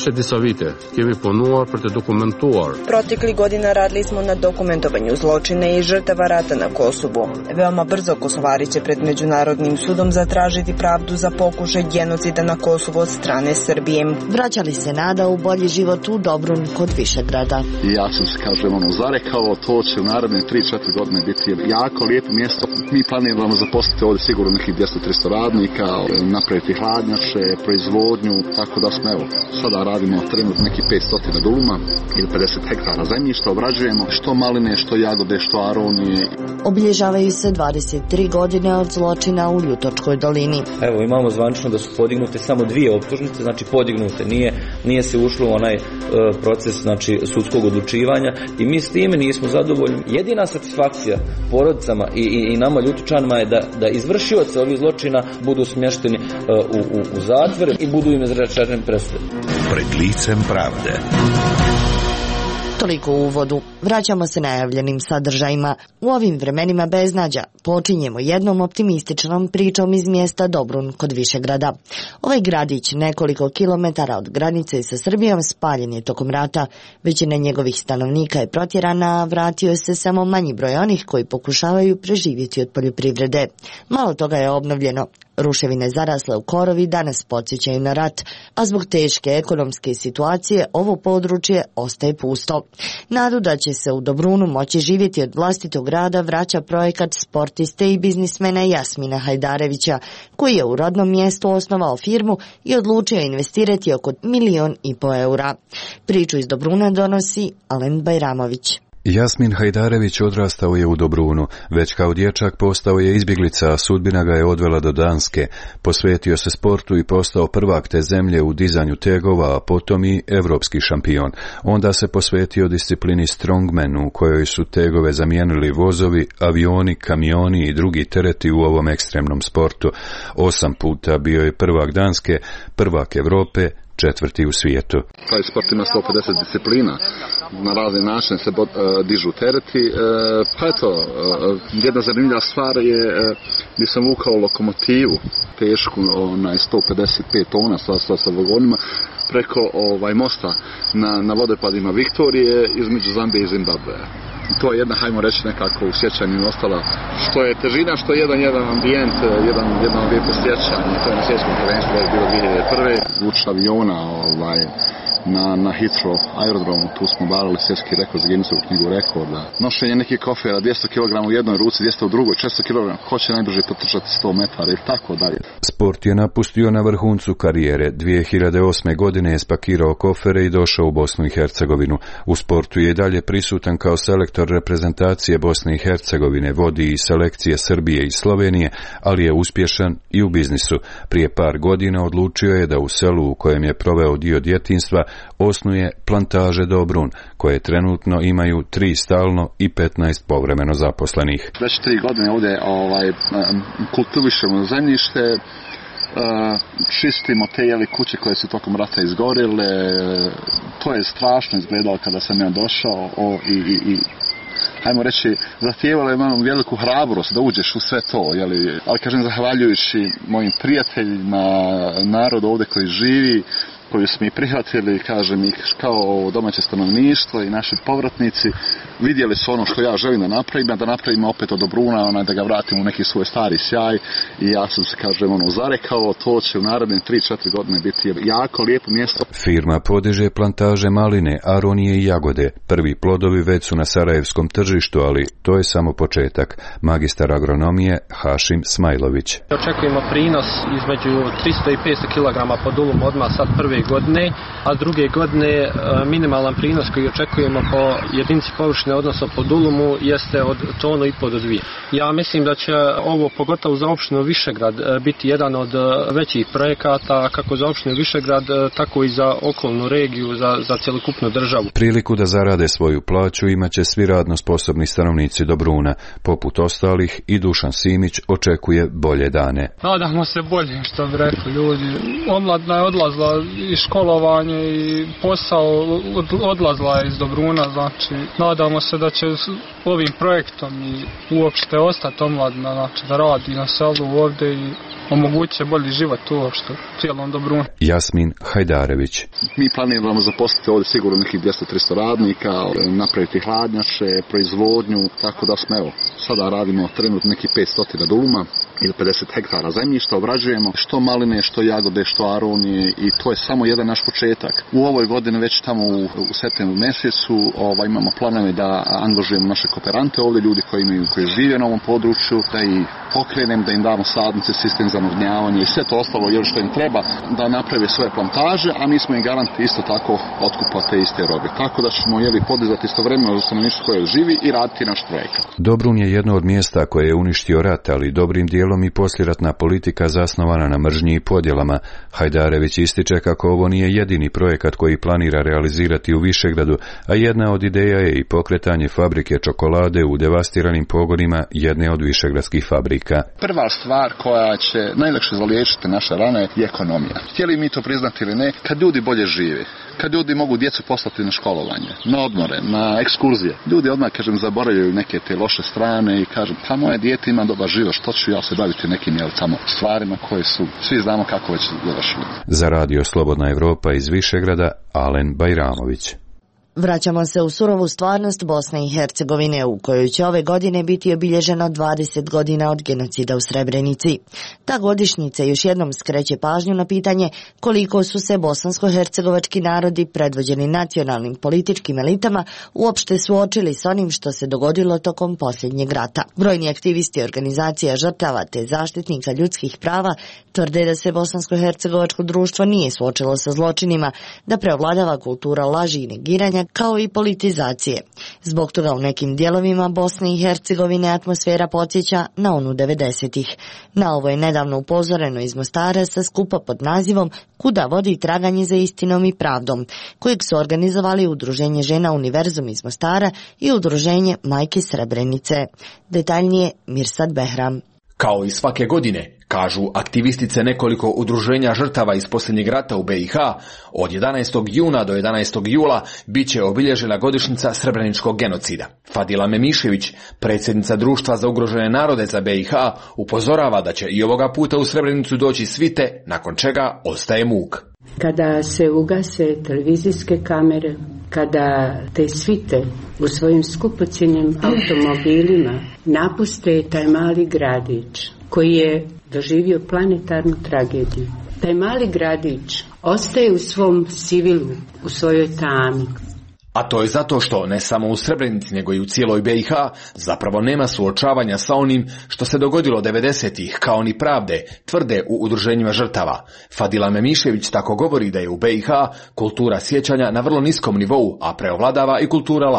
Proteklih godina radili smo na dokumentovanju zločina i žrtava rata na Kosovu. Veoma brzo Kosovari će pred Međunarodnim sudom zatražiti pravdu za pokušaj genocida na Kosovu od strane Srbije. Vraća li se nada u bolji život u Dobrun kod Višegrada? Ja sam se, zarekao, to će u naredne 3-4 godine biti jako lijepo mjesto. Mi planiramo zaposliti ovdje sigurno nekih 200-300 radnika, napraviti hladnjače, proizvodnju, tako da smo, sada radimo trenutno nekih 500 duluma ili 50 hektara zemljišta, obrađujemo što maline, što jagode, što aronije. Obilježavaju se 23 godine od zločina u Ljutočkoj dolini. Evo, imamo zvanično da su podignute samo 2 optužnice, znači podignute, nije se ušlo u onaj proces, znači sudskog odlučivanja, i mi s time nismo zadovoljni. Jedina satisfakcija porodicama i nama Ljutočanima je da izvršioci ovih zločina budu smješteni u zatvor i budu im izrečene presude. Pred licem pravde. Toliko u uvodu. Vraćamo se najavljenim sadržajima. U ovim vremenima beznađa počinjemo jednom optimističnom pričom iz mjesta Dobrun kod Višegrada. Ovaj gradić nekoliko kilometara od granice sa Srbijom spaljen je tokom rata. Većina njegovih stanovnika je protjerana, a vratio se samo manji broj onih koji pokušavaju preživjeti od poljoprivrede. Malo toga je obnovljeno. Ruševine zarasle u korovi danas podsjećaju na rat, a zbog teške ekonomske situacije ovo područje ostaje pusto. Nadu da će se u Dobrunu moći živjeti od vlastitog rada vraća projekat sportiste i biznismena Jasmina Hajdarevića, koji je u rodnom mjestu osnovao firmu i odlučio investirati oko 1,5 miliona eura. Priču iz Dobruna donosi Alen Bajramović. Jasmin Hajdarević odrastao je u Dobrunu, već kao dječak postao je izbjeglica, a sudbina ga je odvela do Danske. Posvetio se sportu i postao prvak te zemlje u dizanju tegova, a potom i evropski šampion. Onda se posvetio disciplini strongman, u kojoj su tegove zamijenili vozovi, avioni, kamioni i drugi tereti u ovom ekstremnom sportu. 8 puta bio je prvak Danske, prvak Evrope, 4. u svijetu. Taj sport ima 150 disciplina, na razne načine se dižu tereti, pa eto, jedna zanimljiva stvar je, gdje sam vukao lokomotivu, tešku, 155 tona sa vagonima, preko mosta na vodopadima Viktorije između Zambije i Zimbabvea. To je jedna, hajmo reći, nekako u sjećanju ostala, što je težina, što je jedan ambijent, jedno lijepo sjećanje. To je na svjetskom prvenstvu bilo 2001. Vuč aviona na Heathrow aerodromu, tu smo barali svjetski rekord za Guinnessovu knjigu rekorda. Nošenje nekih kofera, 200 kg u jednoj ruci, 200 u drugoj, 400 kg, ko će najbrže potrčati 100 metara i tako dalje. Sport je napustio na vrhuncu karijere. 2008. godine je spakirao kofere i došao u Bosnu i Hercegovinu. U sportu je i dalje prisutan kao selektor reprezentacije Bosne i Hercegovine, vodi i selekcije Srbije i Slovenije, ali je uspješan i u biznisu. Prije par godina odlučio je da u selu u kojem je proveo dio djetinjstva osnuje plantaže Dobrun, koje trenutno imaju 3 stalno i 15 povremeno zaposlenih. Već 3 godine ovdje kultivišemo zemljište, čistimo te kuće koje su tokom rata izgorile. To je strašno izgledalo kada sam ja došao i hajmo reći, zahtijevalo je malo veliku hrabrost da uđeš u sve to, ali kažem, zahvaljujući mojim prijateljima, narodu ovdje koji živi, koju smo i prihvatili, kažem, i kao domaće stanovništvo i naši povratnici, vidjeli su ono što ja želim da napravimo opet od Dobruna, da ga vratimo u neki svoj stari sjaj, i ja sam se, kažem, zarekao, to će u naredne 3-4 godine biti jako lijepo mjesto. Firma podiže plantaže maline, aronije i jagode. Prvi plodovi već su na sarajevskom tržištu, ali to je samo početak. Magistar agronomije Hašim Smajlović. Očekujemo prinos između 300 i 500 kg po dulumu odmah sad prve godine, a druge godine minimalan prinos koji očekujemo po jedinici površine, odnosno po dulumu, jeste od 1,5 tona do 2. Ja mislim da će ovo, pogotovo za opštinu Višegrad, biti jedan od većih projekata, kako za opštinu Višegrad, tako i za okolnu regiju, za cjelokupnu državu. Priliku da zarade svoju plaću imaće svi radno sposobni stanovnici Dobruna. Poput ostalih, i Dušan Simić očekuje bolje dane. Nadamo se bolje, što bi rekli ljudi. Omladina je odlazila i školovanje i posao, odlazila je iz Dobruna, znači nadamo se da će ovim projektom i uopšte ostati omladina, znači da radi na selu ovdje i omogućuje bolji život uopšte u cijelom Dobrunu. Jasmin Hajdarević. Mi planiramo zaposliti ovdje sigurno nekih 200-300 radnika, napraviti hladnjače, proizvodnju, tako da smo, sada radimo trenutno nekih 500 duluma ili 50 hektara zemljišta, obrađujemo što maline, što jagode, što aronije, i to je samo jedan naš početak. U ovoj godini već tamo u septembru mjesecu imamo planove da angažujemo naše kooperante ovdje, ljudi koji žive na ovom području, da ih pokrenem, da im damo sadnice, sistem za navodnjavanje i sve to ostalo što im treba da naprave svoje plantaže, a mi smo im garanti isto tako otkupa te iste robe. Tako da ćemo podizati istovremeno za stanovništvo koje živi i raditi naš projekat. Dobrun je jedno od mjesta koje je uništio rat, ali dobrim dijelom i poslijeratna politika zasnovana na mržnji i podjelama. Hajdarević ističe kako ovo nije jedini projekat koji planira realizirati u Višegradu, a jedna od ideja je i pokretanje fabrike čokolade u devastiranim pogonima jedne od višegradskih fabrika. Prva stvar koja će najlakše zaliječiti naše rane je ekonomija. Htjeli mi to priznati ili ne, kad ljudi bolje žive, kad ljudi mogu djecu poslati na školovanje, na odmore, na ekskurzije, ljudi odmah, kažem, zaboravljaju neke te loše strane i kažem, pa moje dijete ima dobar život, što ću ja se baviti nekim tamo stvarima koje su, svi znamo kako već završili. Za radio Slobodna Evropa iz Višegrada, Alen Bajramović. Vraćamo se u surovu stvarnost Bosne i Hercegovine, u kojoj će ove godine biti obilježeno 20 godina od genocida u Srebrenici. Ta godišnjica još jednom skreće pažnju na pitanje koliko su se bosansko-hercegovački narodi, predvođeni nacionalnim političkim elitama, uopšte suočili s onim što se dogodilo tokom posljednjeg rata. Brojni aktivisti organizacija žrtava te zaštitnika ljudskih prava tvrde da se bosansko-hercegovačko društvo nije suočilo sa zločinima, da preovladava kultura laži i negiranja, kao i politizacije. Zbog toga u nekim dijelovima Bosne i Hercegovine atmosfera podsjeća na onu 90-ih. Na ovo je nedavno upozoreno iz Mostara sa skupa pod nazivom Kuda vodi traganje za istinom i pravdom, kojeg su organizovali Udruženje žena Univerzum iz Mostara i Udruženje Majke Srebrenice. Detaljnije Mirsad Behram. Kao i svake godine, kažu aktivistice nekoliko udruženja žrtava iz posljednjeg rata u BiH, od 11. juna do 11. jula bit će obilježena godišnjica srebreničkog genocida. Fadila Memišević, predsjednica Društva za ugrožene narode za BiH, upozorava da će i ovoga puta u Srebrenicu doći svite, nakon čega ostaje muk. Kada se ugase televizijske kamere, kada te svite u svojim skupocjenim automobilima napuste taj mali gradić koji je doživio planetarnu tragediju. Taj mali gradić ostaje u svom sivilu, u svojoj tami. A to je zato što ne samo u Srebrenici nego i u cijeloj BiH zapravo nema suočavanja sa onim što se dogodilo 90-ih, kao ni pravde, tvrde u udruženjima žrtava. Fadila Memišević tako govori da je u BiH kultura sjećanja na vrlo niskom nivou, a preovladava i kultura laži.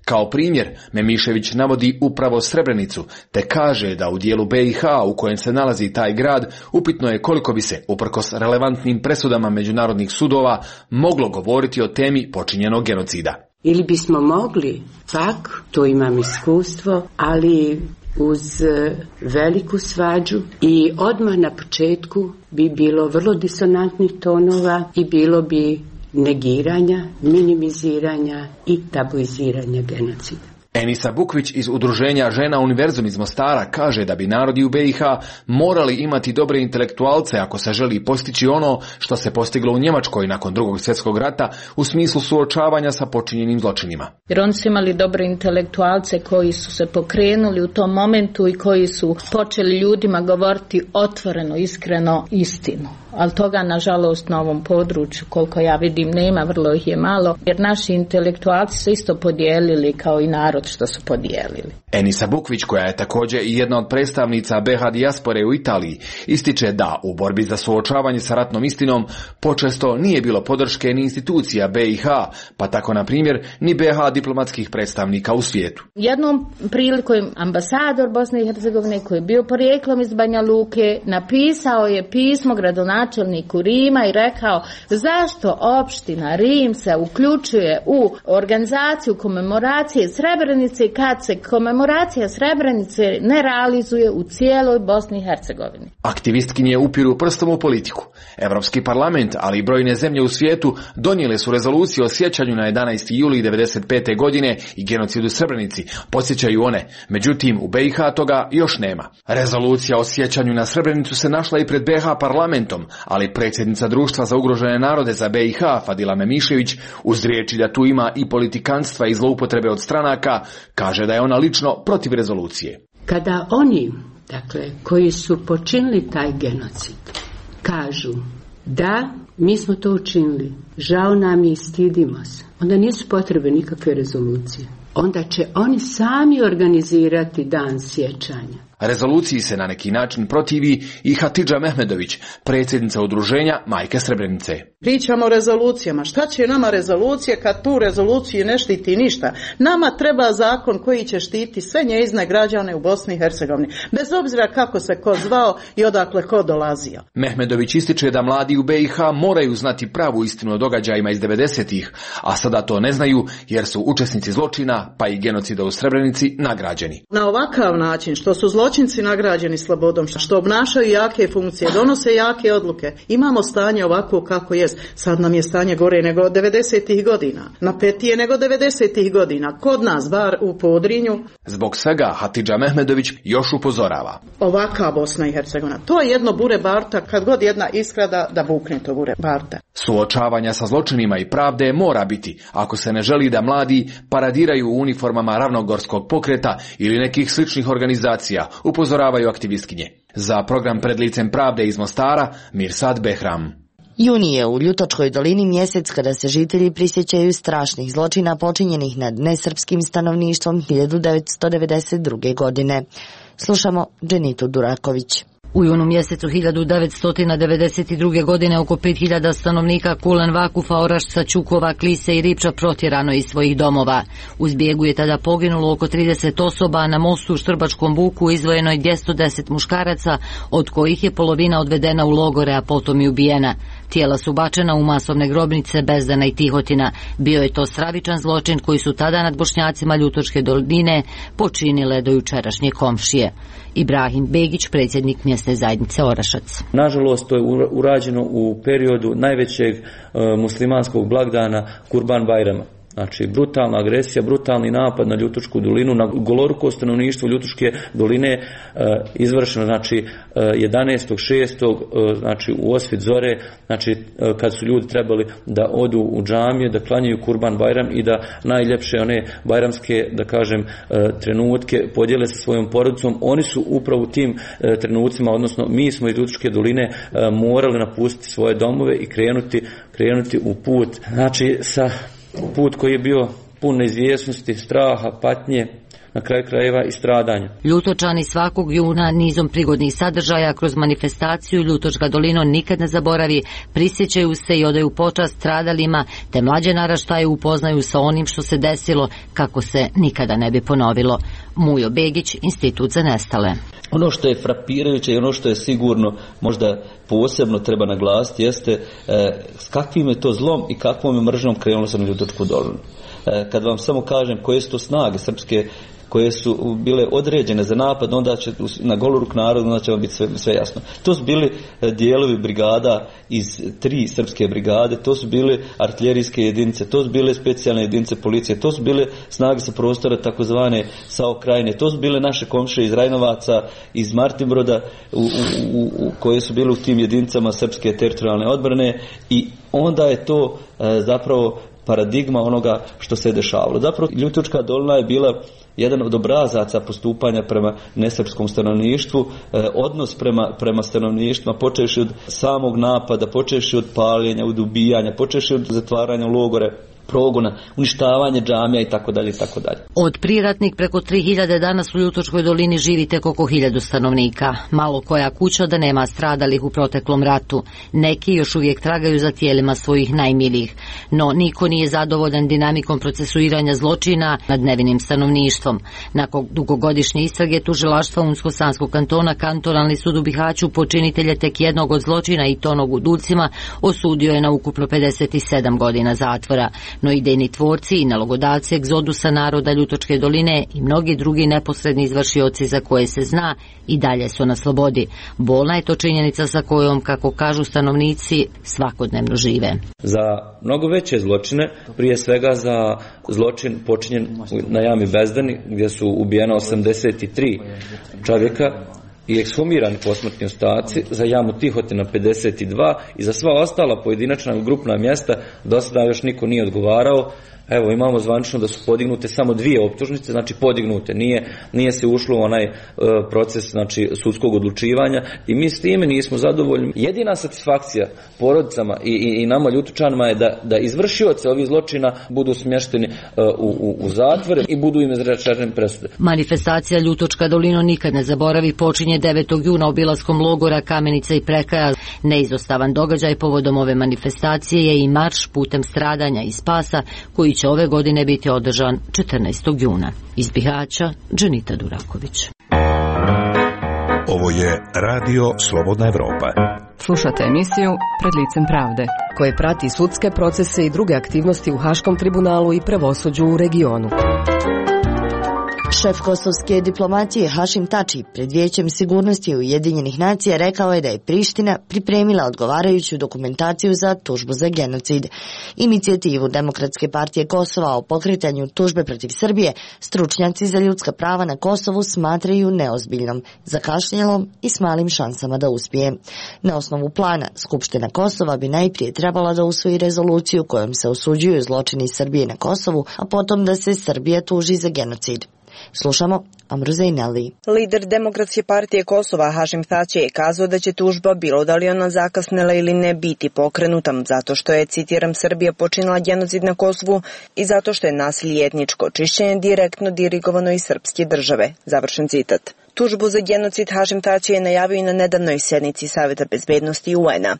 Kao primjer, Memišević navodi upravo Srebrenicu, te kaže da u dijelu BiH u kojem se nalazi taj grad, upitno je koliko bi se, uprkos relevantnim presudama međunarodnih sudova, moglo govoriti o temi počinjenog genocida. Ili bismo mogli, pak, to imam iskustvo, ali uz veliku svađu i odmah na početku bi bilo vrlo disonantnih tonova i bilo bi negiranja, minimiziranja i tabuiziranja genocida. Enisa Bukvić iz udruženja Žena Univerzum iz Mostara kaže da bi narodi u BiH morali imati dobre intelektualce ako se želi postići ono što se postiglo u Njemačkoj nakon Drugog svjetskog rata u smislu suočavanja sa počinjenim zločinima. Jer oni su imali dobre intelektualce koji su se pokrenuli u tom momentu i koji su počeli ljudima govoriti otvoreno, iskreno istinu. Ali toga, nažalost, na ovom području, koliko ja vidim, nema, vrlo ih je malo, jer naši intelektualci su isto podijelili kao i narod što su podijelili. Enisa Bukvić, koja je također i jedna od predstavnica BiH dijaspore u Italiji, ističe da u borbi za suočavanje sa ratnom istinom počesto nije bilo podrške ni institucija BiH, pa tako, na primjer, ni BiH diplomatskih predstavnika u svijetu. Jednom prilikom ambasador Bosne i Hercegovine, koji je bio porijeklom iz Banja Luke, napisao je pismo gradonačelniku Rima i rekao zašto opština Rim se uključuje u organizaciju komemoracije Srebrenice kad se komemoracija Srebrenice ne realizuje u cijeloj Bosni i Hercegovini. Aktivistkinje upiru prstom u politiku. Evropski parlament, ali i brojne zemlje u svijetu donijele su rezoluciju o sjećanju na 11. juli 1995. godine i genocidu u Srebrenici, podsjećaju one. Međutim, u BiH toga još nema. Rezolucija o sjećanju na Srebrenicu se našla i pred BiH parlamentom, ali predsjednica Društva za ugrožene narode za BiH, Fadila Memišević, uz riječi da tu ima i politikanstva i zloupotrebe od stranaka, kaže da je ona lično protiv rezolucije. Kada oni, koji su počinili taj genocid, kažu da mi smo to učinili, žao nam je i stidimo se, onda nisu potrebe nikakve rezolucije. Onda će oni sami organizirati dan sjećanja. Rezoluciji se na neki način protivi i Hatidža Mehmedović, predsjednica udruženja Majke Srebrenice. Pričamo o rezolucijama. Šta će nama rezolucije kad tu rezoluciju ne štiti ništa? Nama treba zakon koji će štiti sve njezine građane u Bosni i Hercegovini, bez obzira kako se ko zvao i odakle ko dolazio. Mehmedović ističe da mladi u BiH moraju znati pravu istinu o događajima iz 90-ih, a sada to ne znaju jer su učesnici zločina, pa i genocida u Srebrenici, nagrađeni. Na ovakav način što su zločinci nagrađeni slobodom, što obnašaju jake funkcije, donose jake odluke, imamo stanje ovako kako jest. Sad nam je stanje gore nego 90-ih godina. Napetije nego 90-ih godina. Kod nas, bar u Podrinju. Zbog svega Hatidža Mehmedović još upozorava. Ovaka Bosna i Hercegovina. To je jedno bure barta, kad god jedna iskrada da bukne to bure barta. Suočavanja sa zločinima i pravde mora biti, ako se ne želi da mladi paradiraju u uniformama Ravnogorskog pokreta ili nekih sličnih organizacija, upozoravaju aktivistkinje. Za program Pred licem pravde iz Mostara, Mirsad Behram. Juni je u Ljutočkoj dolini mjesec kada se žitelji prisjećaju strašnih zločina počinjenih nad nesrpskim stanovništvom 1992. godine. Slušamo Dženitu Duraković. U junu mjesecu 1992. godine oko 5000 stanovnika Kulen Vakufa, Orašca, Čukova, Klise i Ripča protjerano iz svojih domova. U zbjegu je tada poginulo oko 30 osoba, a na mostu u Štrbačkom buku izdvojeno je 210 muškaraca, od kojih je polovina odvedena u logore, a potom i ubijena. Tijela su bačena u masovne grobnice Bezdana i Tihotina. Bio je to stravičan zločin koji su tada nad Bošnjacima Ljutočke doline počinile do jučerašnje komšije. Ibrahim Begić, predsjednik mjesne zajednice Orašac. Nažalost, to je urađeno u periodu najvećeg muslimanskog blagdana Kurban Bajrama. Znači, brutalna agresija, brutalni napad na Ljutočku dolinu, na goloruko stanovništvo Ljutočke doline izvršeno, znači, 11.6. znači, u osvit zore, znači, kad su ljudi trebali da odu u džamije, da klanjaju Kurban Bajram i da najljepše one bajramske, da kažem, trenutke podijele sa svojom porodicom. Oni su upravo u tim trenucima, odnosno mi smo iz Ljutočke doline morali napustiti svoje domove i krenuti u put, znači, put koji je bio pun neizvjesnosti, straha, patnje, na kraju krajeva i stradanja. Ljutočani svakog juna nizom prigodnih sadržaja kroz manifestaciju Ljutočka dolino nikad ne zaboravi, prisjećaju se i odaju počast stradalima, te mlađe naraštaje upoznaju sa onim što se desilo kako se nikada ne bi ponovilo. Mujo Begić, Institut za nestale. Ono što je frapirajuće i ono što je sigurno možda posebno treba naglasiti jeste s kakvim je to zlom i kakvom je mržnjom krenulo se na Ljutočku dolinu. Kad vam samo kažem koje su to snage srpske koje su bile određene za napad, onda će na goloruk narodu, onda će vam biti sve jasno. To su bili dijelovi brigada iz 3 srpske brigade, to su bile artiljerijske jedinice, to su bile specijalne jedinice policije, to su bile snage sa prostora takozvane SAO Krajine, to su bile naše komšije iz Rajnovaca, iz Martinbroda, koje su bile u tim jedinicama srpske teritorijalne odbrane, i onda je to zapravo paradigma onoga što se dešavalo. Zapravo Ljutočka dolina je bila jedan od obrazaca postupanja prema nesrpskom stanovništvu, odnos prema stanovništvima, počevši od samog napada, počevši od paljenja, od ubijanja, počevši od zatvaranja logore, progona, uništavanje džamija i tako dalje i tako dalje. Od priratnih preko 3000 danas u Ljutočkoj dolini živi tek oko 1000 stanovnika. Malo koja kuća da nema stradalih u proteklom ratu. Neki još uvijek tragaju za tijelima svojih najmilijih. No niko nije zadovoljan dinamikom procesuiranja zločina nad nevinim stanovništvom. Nakon dugogodišnje istrage tužilaštva Unsko-Sanskog kantona, kantonalni sud u Bihaću počinitelje tek jednog od zločina i tonog u Dulcima osudio je na ukupno 57 godina zatvora. No idejni tvorci i nalogodavci egzodusa naroda Ljutočke doline i mnogi drugi neposredni izvršioci za koje se zna i dalje su na slobodi. Bolna je to činjenica sa kojom, kako kažu stanovnici, svakodnevno žive. Za mnogo veće zločine, prije svega za zločin počinjen na jami Bezdani, gdje su ubijena 83 čovjeka i ekshumirani posmrtni ostaci, za jamu Tihotina 52 i za sva ostala pojedinačna i grupna mjesta do sada još niko nije odgovarao. Evo, imamo zvanično da su podignute samo 2 optužnice, znači podignute, nije se ušlo u onaj proces, znači sudskog odlučivanja, i mi s time nismo zadovoljni. Jedina satisfakcija porodicama i nama Ljutočanima je da izvršioci ovih zločina budu smješteni u zatvore i budu im izrečene presude. Manifestacija Ljutočka dolino nikad ne zaboravi počinje 9. juna obilaskom logora Kamenica i Prekaja. Neizostavan događaj povodom ove manifestacije je i marš putem stradanja i spasa, koji će ove godine biti održan 14. juna. Iz Bihaća, Dženita Duraković. Ovo je Radio Slobodna Evropa. Slušate emisiju Pred licem pravde, koje prati sudske procese i druge aktivnosti u Haškom tribunalu i pravosuđu u regionu. Šef kosovske diplomacije Hašim Tači pred Vijećem sigurnosti Ujedinjenih nacija rekao je da je Priština pripremila odgovarajuću dokumentaciju za tužbu za genocid. Inicijativu Demokratske partije Kosova o pokretanju tužbe protiv Srbije stručnjaci za ljudska prava na Kosovu smatraju neozbiljnom, zakašnjelom i s malim šansama da uspije. Na osnovu plana, Skupština Kosova bi najprije trebala da usvoji rezoluciju kojom se osuđuju zločini Srbije na Kosovu, a potom da se Srbija tuži za genocid. Slušamo Amruza Ineli. Lider Demokratske partije Kosova Hašim Tači je kazao da će tužba, bilo da li ona zakasnila ili ne, biti pokrenuta zato što je, citiram, Srbija počinila genocid na Kosovu i zato što je nasilje i etničko čišćenje direktno dirigovano iz srpske države. Završen citat. Tužbu za genocid Hašim Tači je najavio i na nedavnoj sednici Saveta bezbednosti UN-a.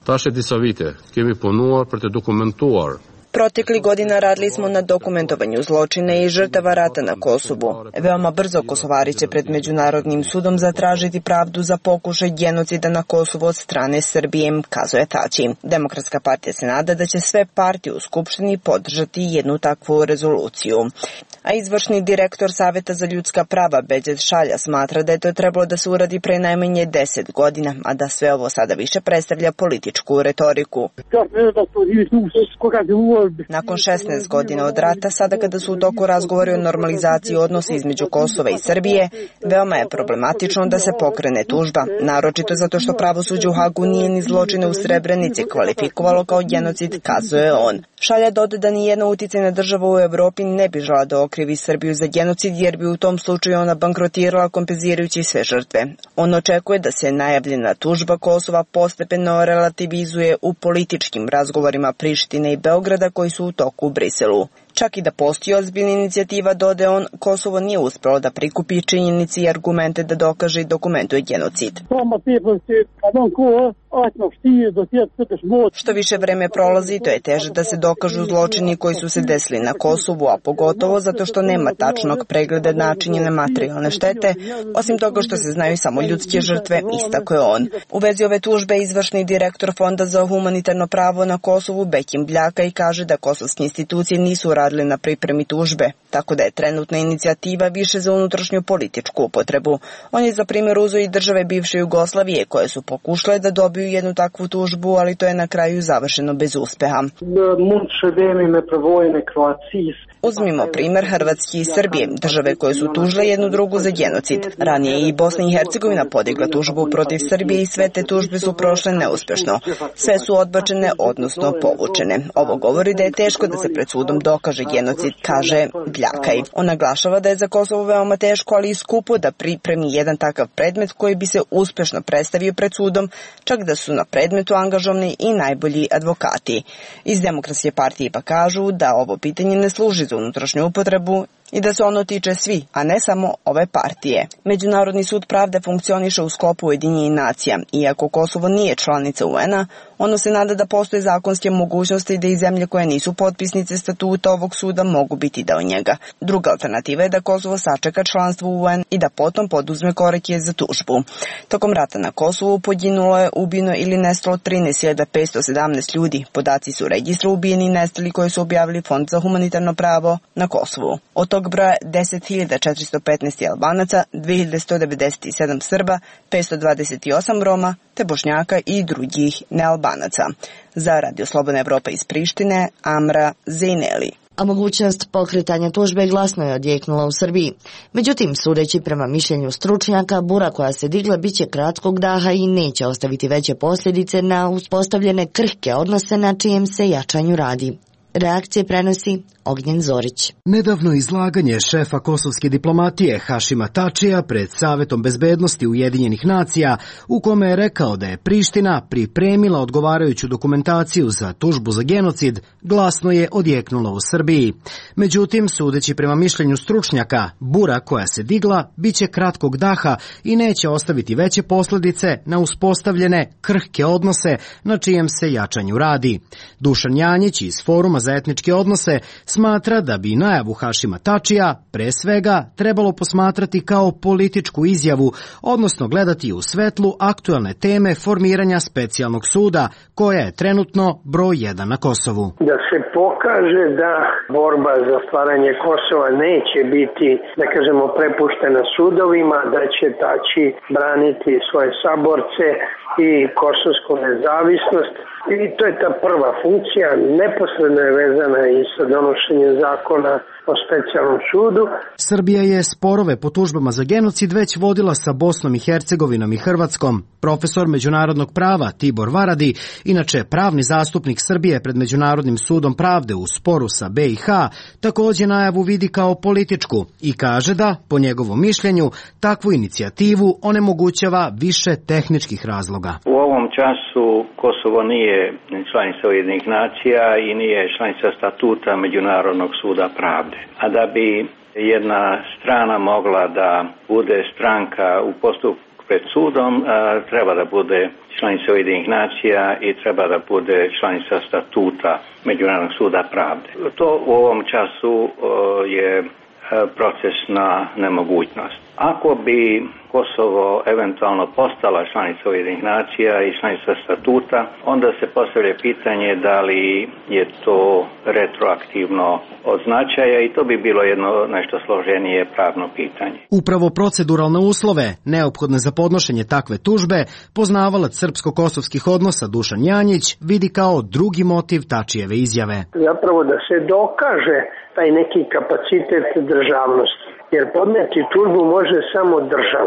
Protekli godina radili smo na dokumentovanju zločina i žrtava rata na Kosovu. Veoma brzo Kosovari će pred Međunarodnim sudom zatražiti pravdu za pokušaj genocida na Kosovu od strane Srbije, kazuje Tači. Demokratska partija se nada da će sve partije u Skupštini podržati jednu takvu rezoluciju. A izvršni direktor Saveta za ljudska prava Beđet Šalja smatra da je to trebalo da se uradi pre najmanje 10 godina, a da sve ovo sada više predstavlja političku retoriku. Nakon 16 godina od rata, sada kada su u toku razgovori o normalizaciji odnosa između Kosova i Srbije, veoma je problematično da se pokrene tužba, naročito zato što pravosuđe u Hagu nije ni zločine u Srebrenici kvalifikovalo kao genocid, kazuje on. Šalja doda da nijedna uticajna država u Evropi ne bi žela da okrivi Srbiju za genocid, jer bi u tom slučaju ona bankrotirala kompenzirajući sve žrtve. On očekuje da se najavljena tužba Kosova postepeno relativizuje u političkim razgovorima Prištine i Beograda koji su u toku u Briselu. Čak i da postoji ozbiljna inicijativa, dodaje on, Kosovo nije uspelo da prikupi činjenice i argumente da dokaže i dokumentuje genocid. Što više vreme prolazi, to je teže da se dokažu zločini koji su se desili na Kosovu, a pogotovo zato što nema tačnog pregleda načinjene materijalne štete, osim toga što se znaju samo ljudske žrtve, istako je on. U vezi ove tužbe izvršni direktor Fonda za humanitarno pravo na Kosovu Bekim Bljaka i kaže da kosovske institucije nisu radile na pripremi tužbe, tako da je trenutna inicijativa više za unutrašnju političku upotrebu. On je za primjer uzeo i države bivše Jugoslavije koje su pokušale da dobiju jednu takvu tužbu, ali to je na kraju završeno bez uspeha. Uzmimo primjer Hrvatske i Srbije, države koje su tužile jednu drugu za genocid. Ranije je i Bosna i Hercegovina podigla tužbu protiv Srbije i sve te tužbe su prošle neuspešno. Sve su odbačene, odnosno povučene. Ovo govori da je teško da se pred sudom dokaže genocid, kaže Bljakaj. On naglašava da je za Kosovo veoma teško, ali i skupo da pripremi jedan takav predmet koji bi se uspešno predstavio pred sudom, čak da su na predmetu angažovani i najbolji advokati. Iz Demokratske partije pa kažu da ovo pitanje ne služi za unutrašnju upotrebu i da se ono tiče svi, a ne samo ove partije. Međunarodni sud pravde funkcioniše u sklopu Ujedinjenih nacija. Iako Kosovo nije članica UN-a, ono se nada da postoje zakonske mogućnosti da i zemlje koje nisu potpisnice statuta ovog suda mogu biti deo njega. Druga alternativa je da Kosovo sačeka članstvo u UN i da potom poduzme korake za tužbu. Tokom rata na Kosovu poginulo je, ubijeno ili nestalo 13.517 ljudi. Podaci su registra ubijeni i nestali koje su objavili Fond za humanitarno pravo na Kosovu. Od tog broja 10.415 je Albanaca, 2.197 Srba, 528 Roma, te Bošnjaka i drugih nealbanaca. Za Radio Slobodna Evropa iz Prištine, Amra Zejneli. A mogućnost pokretanja tužbe glasno je odjeknula u Srbiji. Međutim, sudeći prema mišljenju stručnjaka, bura koja se digla biće kratkog daha i neće ostaviti veće posljedice na uspostavljene krhke odnose na čijem se jačanju radi. Reakcije prenosi Ognjen Zorić. Nedavno izlaganje šefa kosovske diplomatije Hašima Tačija pred Savetom bezbednosti Ujedinjenih nacija, u kome je rekao da je Priština pripremila odgovarajuću dokumentaciju za tužbu za genocid, glasno je odjeknulo u Srbiji. Međutim, sudeći prema mišljenju stručnjaka, bura koja se digla biće kratkog daha i neće ostaviti veće posljedice na uspostavljene krhke odnose na čijem se jačanju radi. Dušan Janjić iz Foruma za etničke odnose smatra da bi najavu Hašima Tačija pre svega trebalo posmatrati kao političku izjavu, odnosno gledati u svetlu aktualne teme formiranja specijalnog suda, koja je trenutno broj 1 na Kosovu. Da se pokaže da borba za stvaranje Kosova neće biti, da kažemo, prepuštena sudovima, da će Tači braniti svoje saborce i kosovsku nezavisnost. I to je ta prva funkcija, neposredno je vezana i sa donošenjem zakona o specijalnom sudu. Srbija je sporove po tužbama za genocid već vodila sa Bosnom i Hercegovinom i Hrvatskom. Profesor međunarodnog prava Tibor Varadi, inače pravni zastupnik Srbije pred Međunarodnim sudom pravde u sporu sa BiH, također najavu vidi kao političku i kaže da, po njegovom mišljenju, takvu inicijativu onemogućava više tehničkih razloga. U ovom času Kosovo nije članica Ujedinjenih nacija i nije članica statuta Međunarodnog suda pravde. A da bi jedna strana mogla da bude stranka u postupku pred sudom, treba da bude članica Ujedinjenih nacija i treba da bude članica statuta Međunarodnog suda pravde. To u ovom času je procesna nemogućnost. Ako bi Kosovo eventualno postala članica Ujedinjenih nacija i članica statuta, onda se postavlja pitanje da li je to retroaktivno od značaja i to bi bilo jedno nešto složenije pravno pitanje. Upravo proceduralne uslove, neophodne za podnošenje takve tužbe, poznavalac srpsko-kosovskih odnosa Dušan Janjić vidi kao drugi motiv Tačijeve izjave. Zapravo da se dokaže taj neki kapacitet državnosti. Jer podneti tužbu može samo država.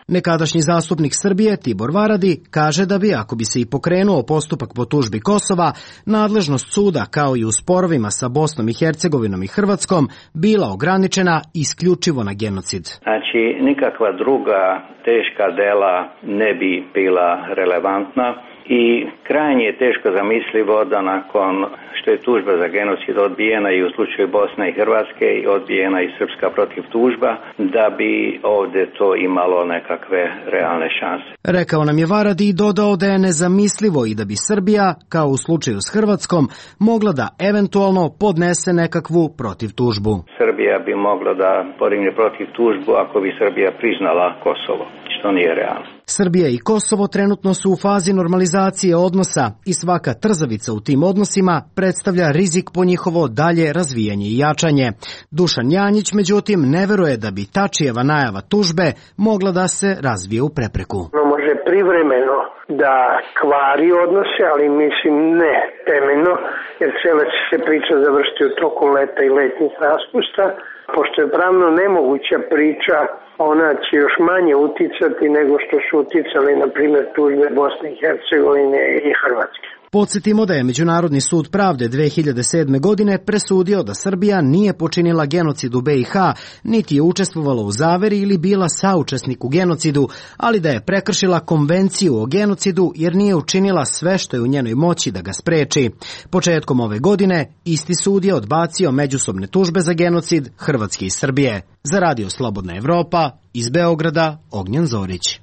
Nekadašnji zastupnik Srbije Tibor Varadi kaže da bi, ako bi se i pokrenuo postupak po tužbi Kosova, nadležnost suda, kao i u sporovima sa Bosnom i Hercegovinom i Hrvatskom, bila ograničena isključivo na genocid. Znači, nikakva druga teška dela ne bi bila relevantna i krajnje je teško zamislivo da nakon što je tužba za genocid odbijena i u slučaju Bosne i Hrvatske i odbijena i srpska protiv tužba, da bi ovdje to imalo nekakve realne šanse. Rekao nam je Varadi i dodao da je nezamislivo i da bi Srbija, kao u slučaju s Hrvatskom, mogla da eventualno podnese nekakvu protiv tužbu. Srbija bi mogla da podigne protiv tužbu ako bi Srbija priznala Kosovo, što nije realno. Srbija i Kosovo trenutno su u fazi normalizacije odnosa i svaka trzavica u tim odnosima predstavlja rizik po njihovo dalje razvijanje i jačanje. Dušan Janjić, međutim, ne veruje da bi Tačijeva najava tužbe mogla da se razvije u prepreku. Može privremeno da kvari odnose, ali mislim ne temeljno, jer cijela će se priča završiti u toku leta i letnjih raspusta. Pošto je pravno nemoguća priča, ona će još manje uticati nego što su uticali, na primjer, tužbe Bosne i Hercegovine i Hrvatske. Podsjetimo da je Međunarodni sud pravde 2007. godine presudio da Srbija nije počinila genocid u BiH, niti je učestvovala u zaveri ili bila saučesnik u genocidu, ali da je prekršila konvenciju o genocidu jer nije učinila sve što je u njenoj moći da ga spreči. Početkom ove godine isti sud je odbacio međusobne tužbe za genocid Hrvatske i Srbije. Za Radio Slobodna Evropa, iz Beograda, Ognjen Zorić.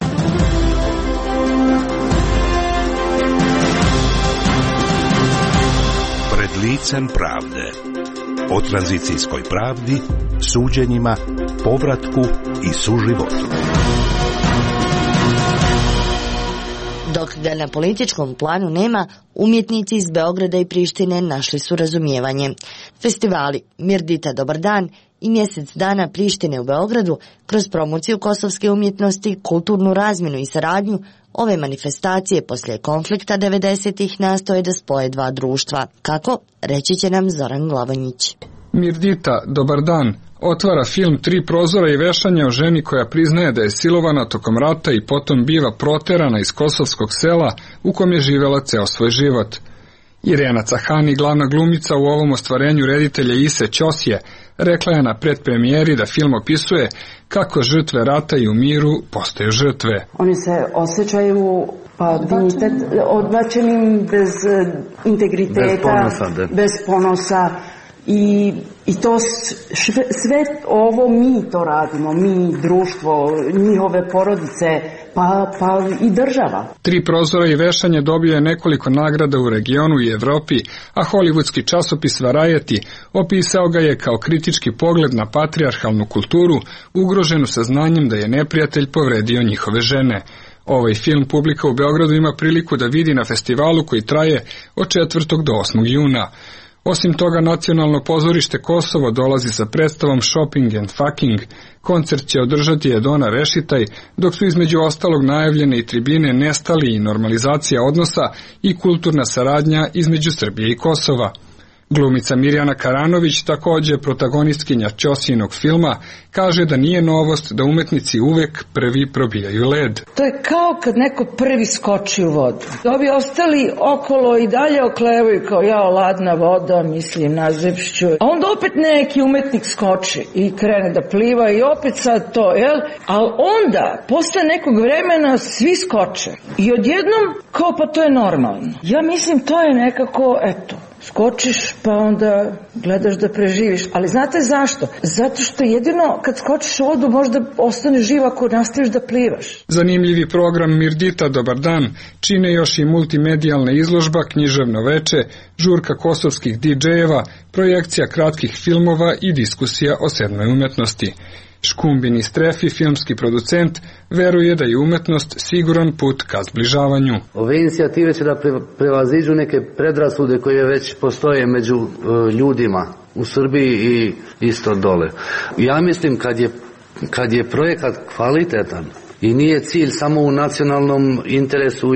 Licem pravde. O tranzicijskoj pravdi, suđenjima, povratku i suživotu. Dok ga na političkom planu nema, umjetnici iz Beograda i Prištine našli su razumijevanje. Festivali Mirdita Dobar dan i Mjesec dana Prištine u Beogradu kroz promociju kosovske umjetnosti, kulturnu razmjenu i saradnju, ove manifestacije poslije konflikta 90-ih nastoje da spoje dva društva. Kako? Reći će nam Zoran Glavanjić. Mirdita Dobar dan otvara film Tri prozora i vešanje o ženi koja priznaje da je silovana tokom rata i potom biva proterana iz kosovskog sela u kom je živela ceo svoj život. Irena Cahani, glavna glumica u ovom ostvarenju reditelja Ise Ćosije, rekla je na predpremijeri da film opisuje kako žrtve rata i u miru postaju žrtve. Oni se osjećaju odbačenim, bez integriteta, bez ponosa. I to sve ovo mi to radimo, mi, društvo, njihove porodice, pa i država. Tri prozora i vešanje dobio je nekoliko nagrada u regionu i Evropi, a hollywoodski časopis Variety opisao ga je kao kritički pogled na patrijarhalnu kulturu, ugroženu saznanjem da je neprijatelj povredio njihove žene. Ovaj film publika u Beogradu ima priliku da vidi na festivalu koji traje od 4. do 8. juna. Osim toga, Nacionalno pozorište Kosovo dolazi sa predstavom Shopping and Fucking. Koncert će održati Edona Rešitaj, dok su između ostalog najavljene i tribine Nestali i normalizacija odnosa i kulturna saradnja između Srbije i Kosova. Glumica Mirjana Karanović, također protagonistkinja Ćosijinog filma, kaže da nije novost da umetnici uvek prvi probijaju led. To je kao kad neko prvi skoči u vodu. Ovi ostali okolo i dalje oklevaju kao jao ladna voda, mislim nazepšću. A onda opet neki umetnik skoči i krene da pliva i opet sad to, jel? Ali onda, posle nekog vremena svi skoče. I odjednom kao pa to je normalno. Ja mislim to je nekako, eto, skočiš pa onda gledaš da preživiš. Ali znate zašto? Zato što jedino kad skočiš u vodu možda ostane živ ako nastaviš da plivaš. Zanimljivi program Mirdita Dobar dan čine još i multimedijalna izložba, književno veče, žurka kosovskih DJ-eva, projekcija kratkih filmova i diskusija o sedmoj umetnosti. Škumbini Strefi, filmski producent, veruje da je umetnost siguran put ka zbližavanju. Ove inicijative će da prevaziđu neke predrasude koje već postoje među ljudima u Srbiji i isto dole. Ja mislim kad je projekat kvalitetan i nije cilj samo u nacionalnom interesu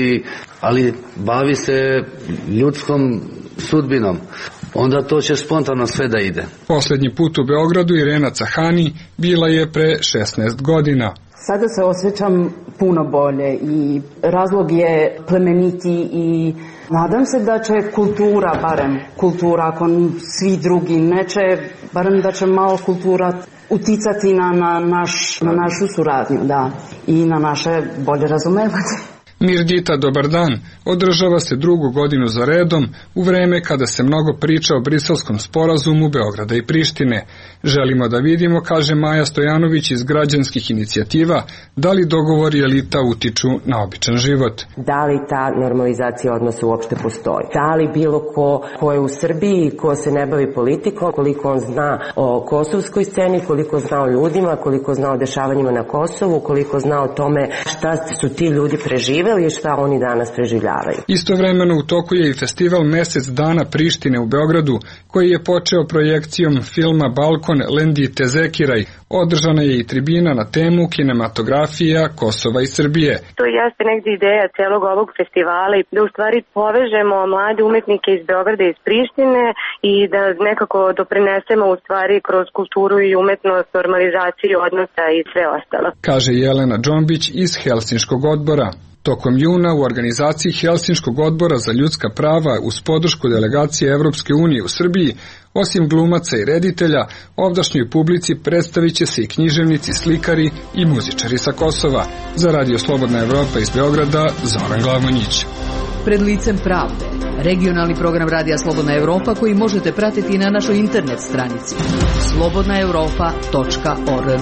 ali bavi se ljudskom sudbinom, onda to će spontano sve da ide. Posljednji put u Beogradu Irena Cahani bila je pre 16 godina. Sada se osjećam puno bolje i razlog je plemeniti i nadam se da će kultura, ako svi drugi neće, barem da će malo kultura uticati na našu suradnju, da, i na naše bolje razumevanje. Mirdita, dobar dan, održava se drugu godinu za redom u vreme kada se mnogo priča o Briselskom sporazumu Beograda i Prištine. Želimo da vidimo, kaže Maja Stojanović iz građanskih inicijativa, da li dogovori elita utiču na običan život. Da li ta normalizacija odnosa uopšte postoji? Da li bilo ko je u Srbiji, ko se ne bavi politikom, koliko on zna o kosovskoj sceni, koliko zna o ljudima, koliko zna o dešavanjima na Kosovu, koliko zna o tome šta su ti ljudi preživeli i šta oni danas preživljavaju. Istovremeno u toku je i festival Mesec dana Prištine u Beogradu, koji je počeo projekcijom filma Balkon Lendi Tezekiraj. Održana je i tribina na temu kinematografija Kosova i Srbije. To jeste negdje ideja celog ovog festivala i da u stvari povežemo mlade umetnike iz Beograda i iz Prištine i da nekako doprinesemo u stvari kroz kulturu i umetnost, normalizaciju odnosa i sve ostalo. Kaže Jelena Džombić iz Helsinškog odbora. Tokom juna u organizaciji Helsinškog odbora za ljudska prava uz podršku delegacije Evropske unije u Srbiji, osim glumaca i reditelja, ovdašnjoj publici predstavit će se i književnici, slikari i muzičari sa Kosova. Za Radio Slobodna Evropa iz Beograda, Zoran Glavonjić. Pred licem pravde, regionalni program Radija Slobodna Evropa koji možete pratiti na našoj internet stranici slobodnaevropa.org.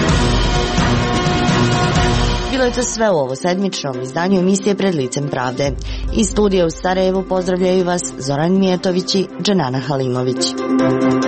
Bilo je to sve u ovo sedmičnom izdanju emisije Pred licem pravde. Iz studija u Sarajevu pozdravljaju vas Zoran Mijetović i Dženana Halimović.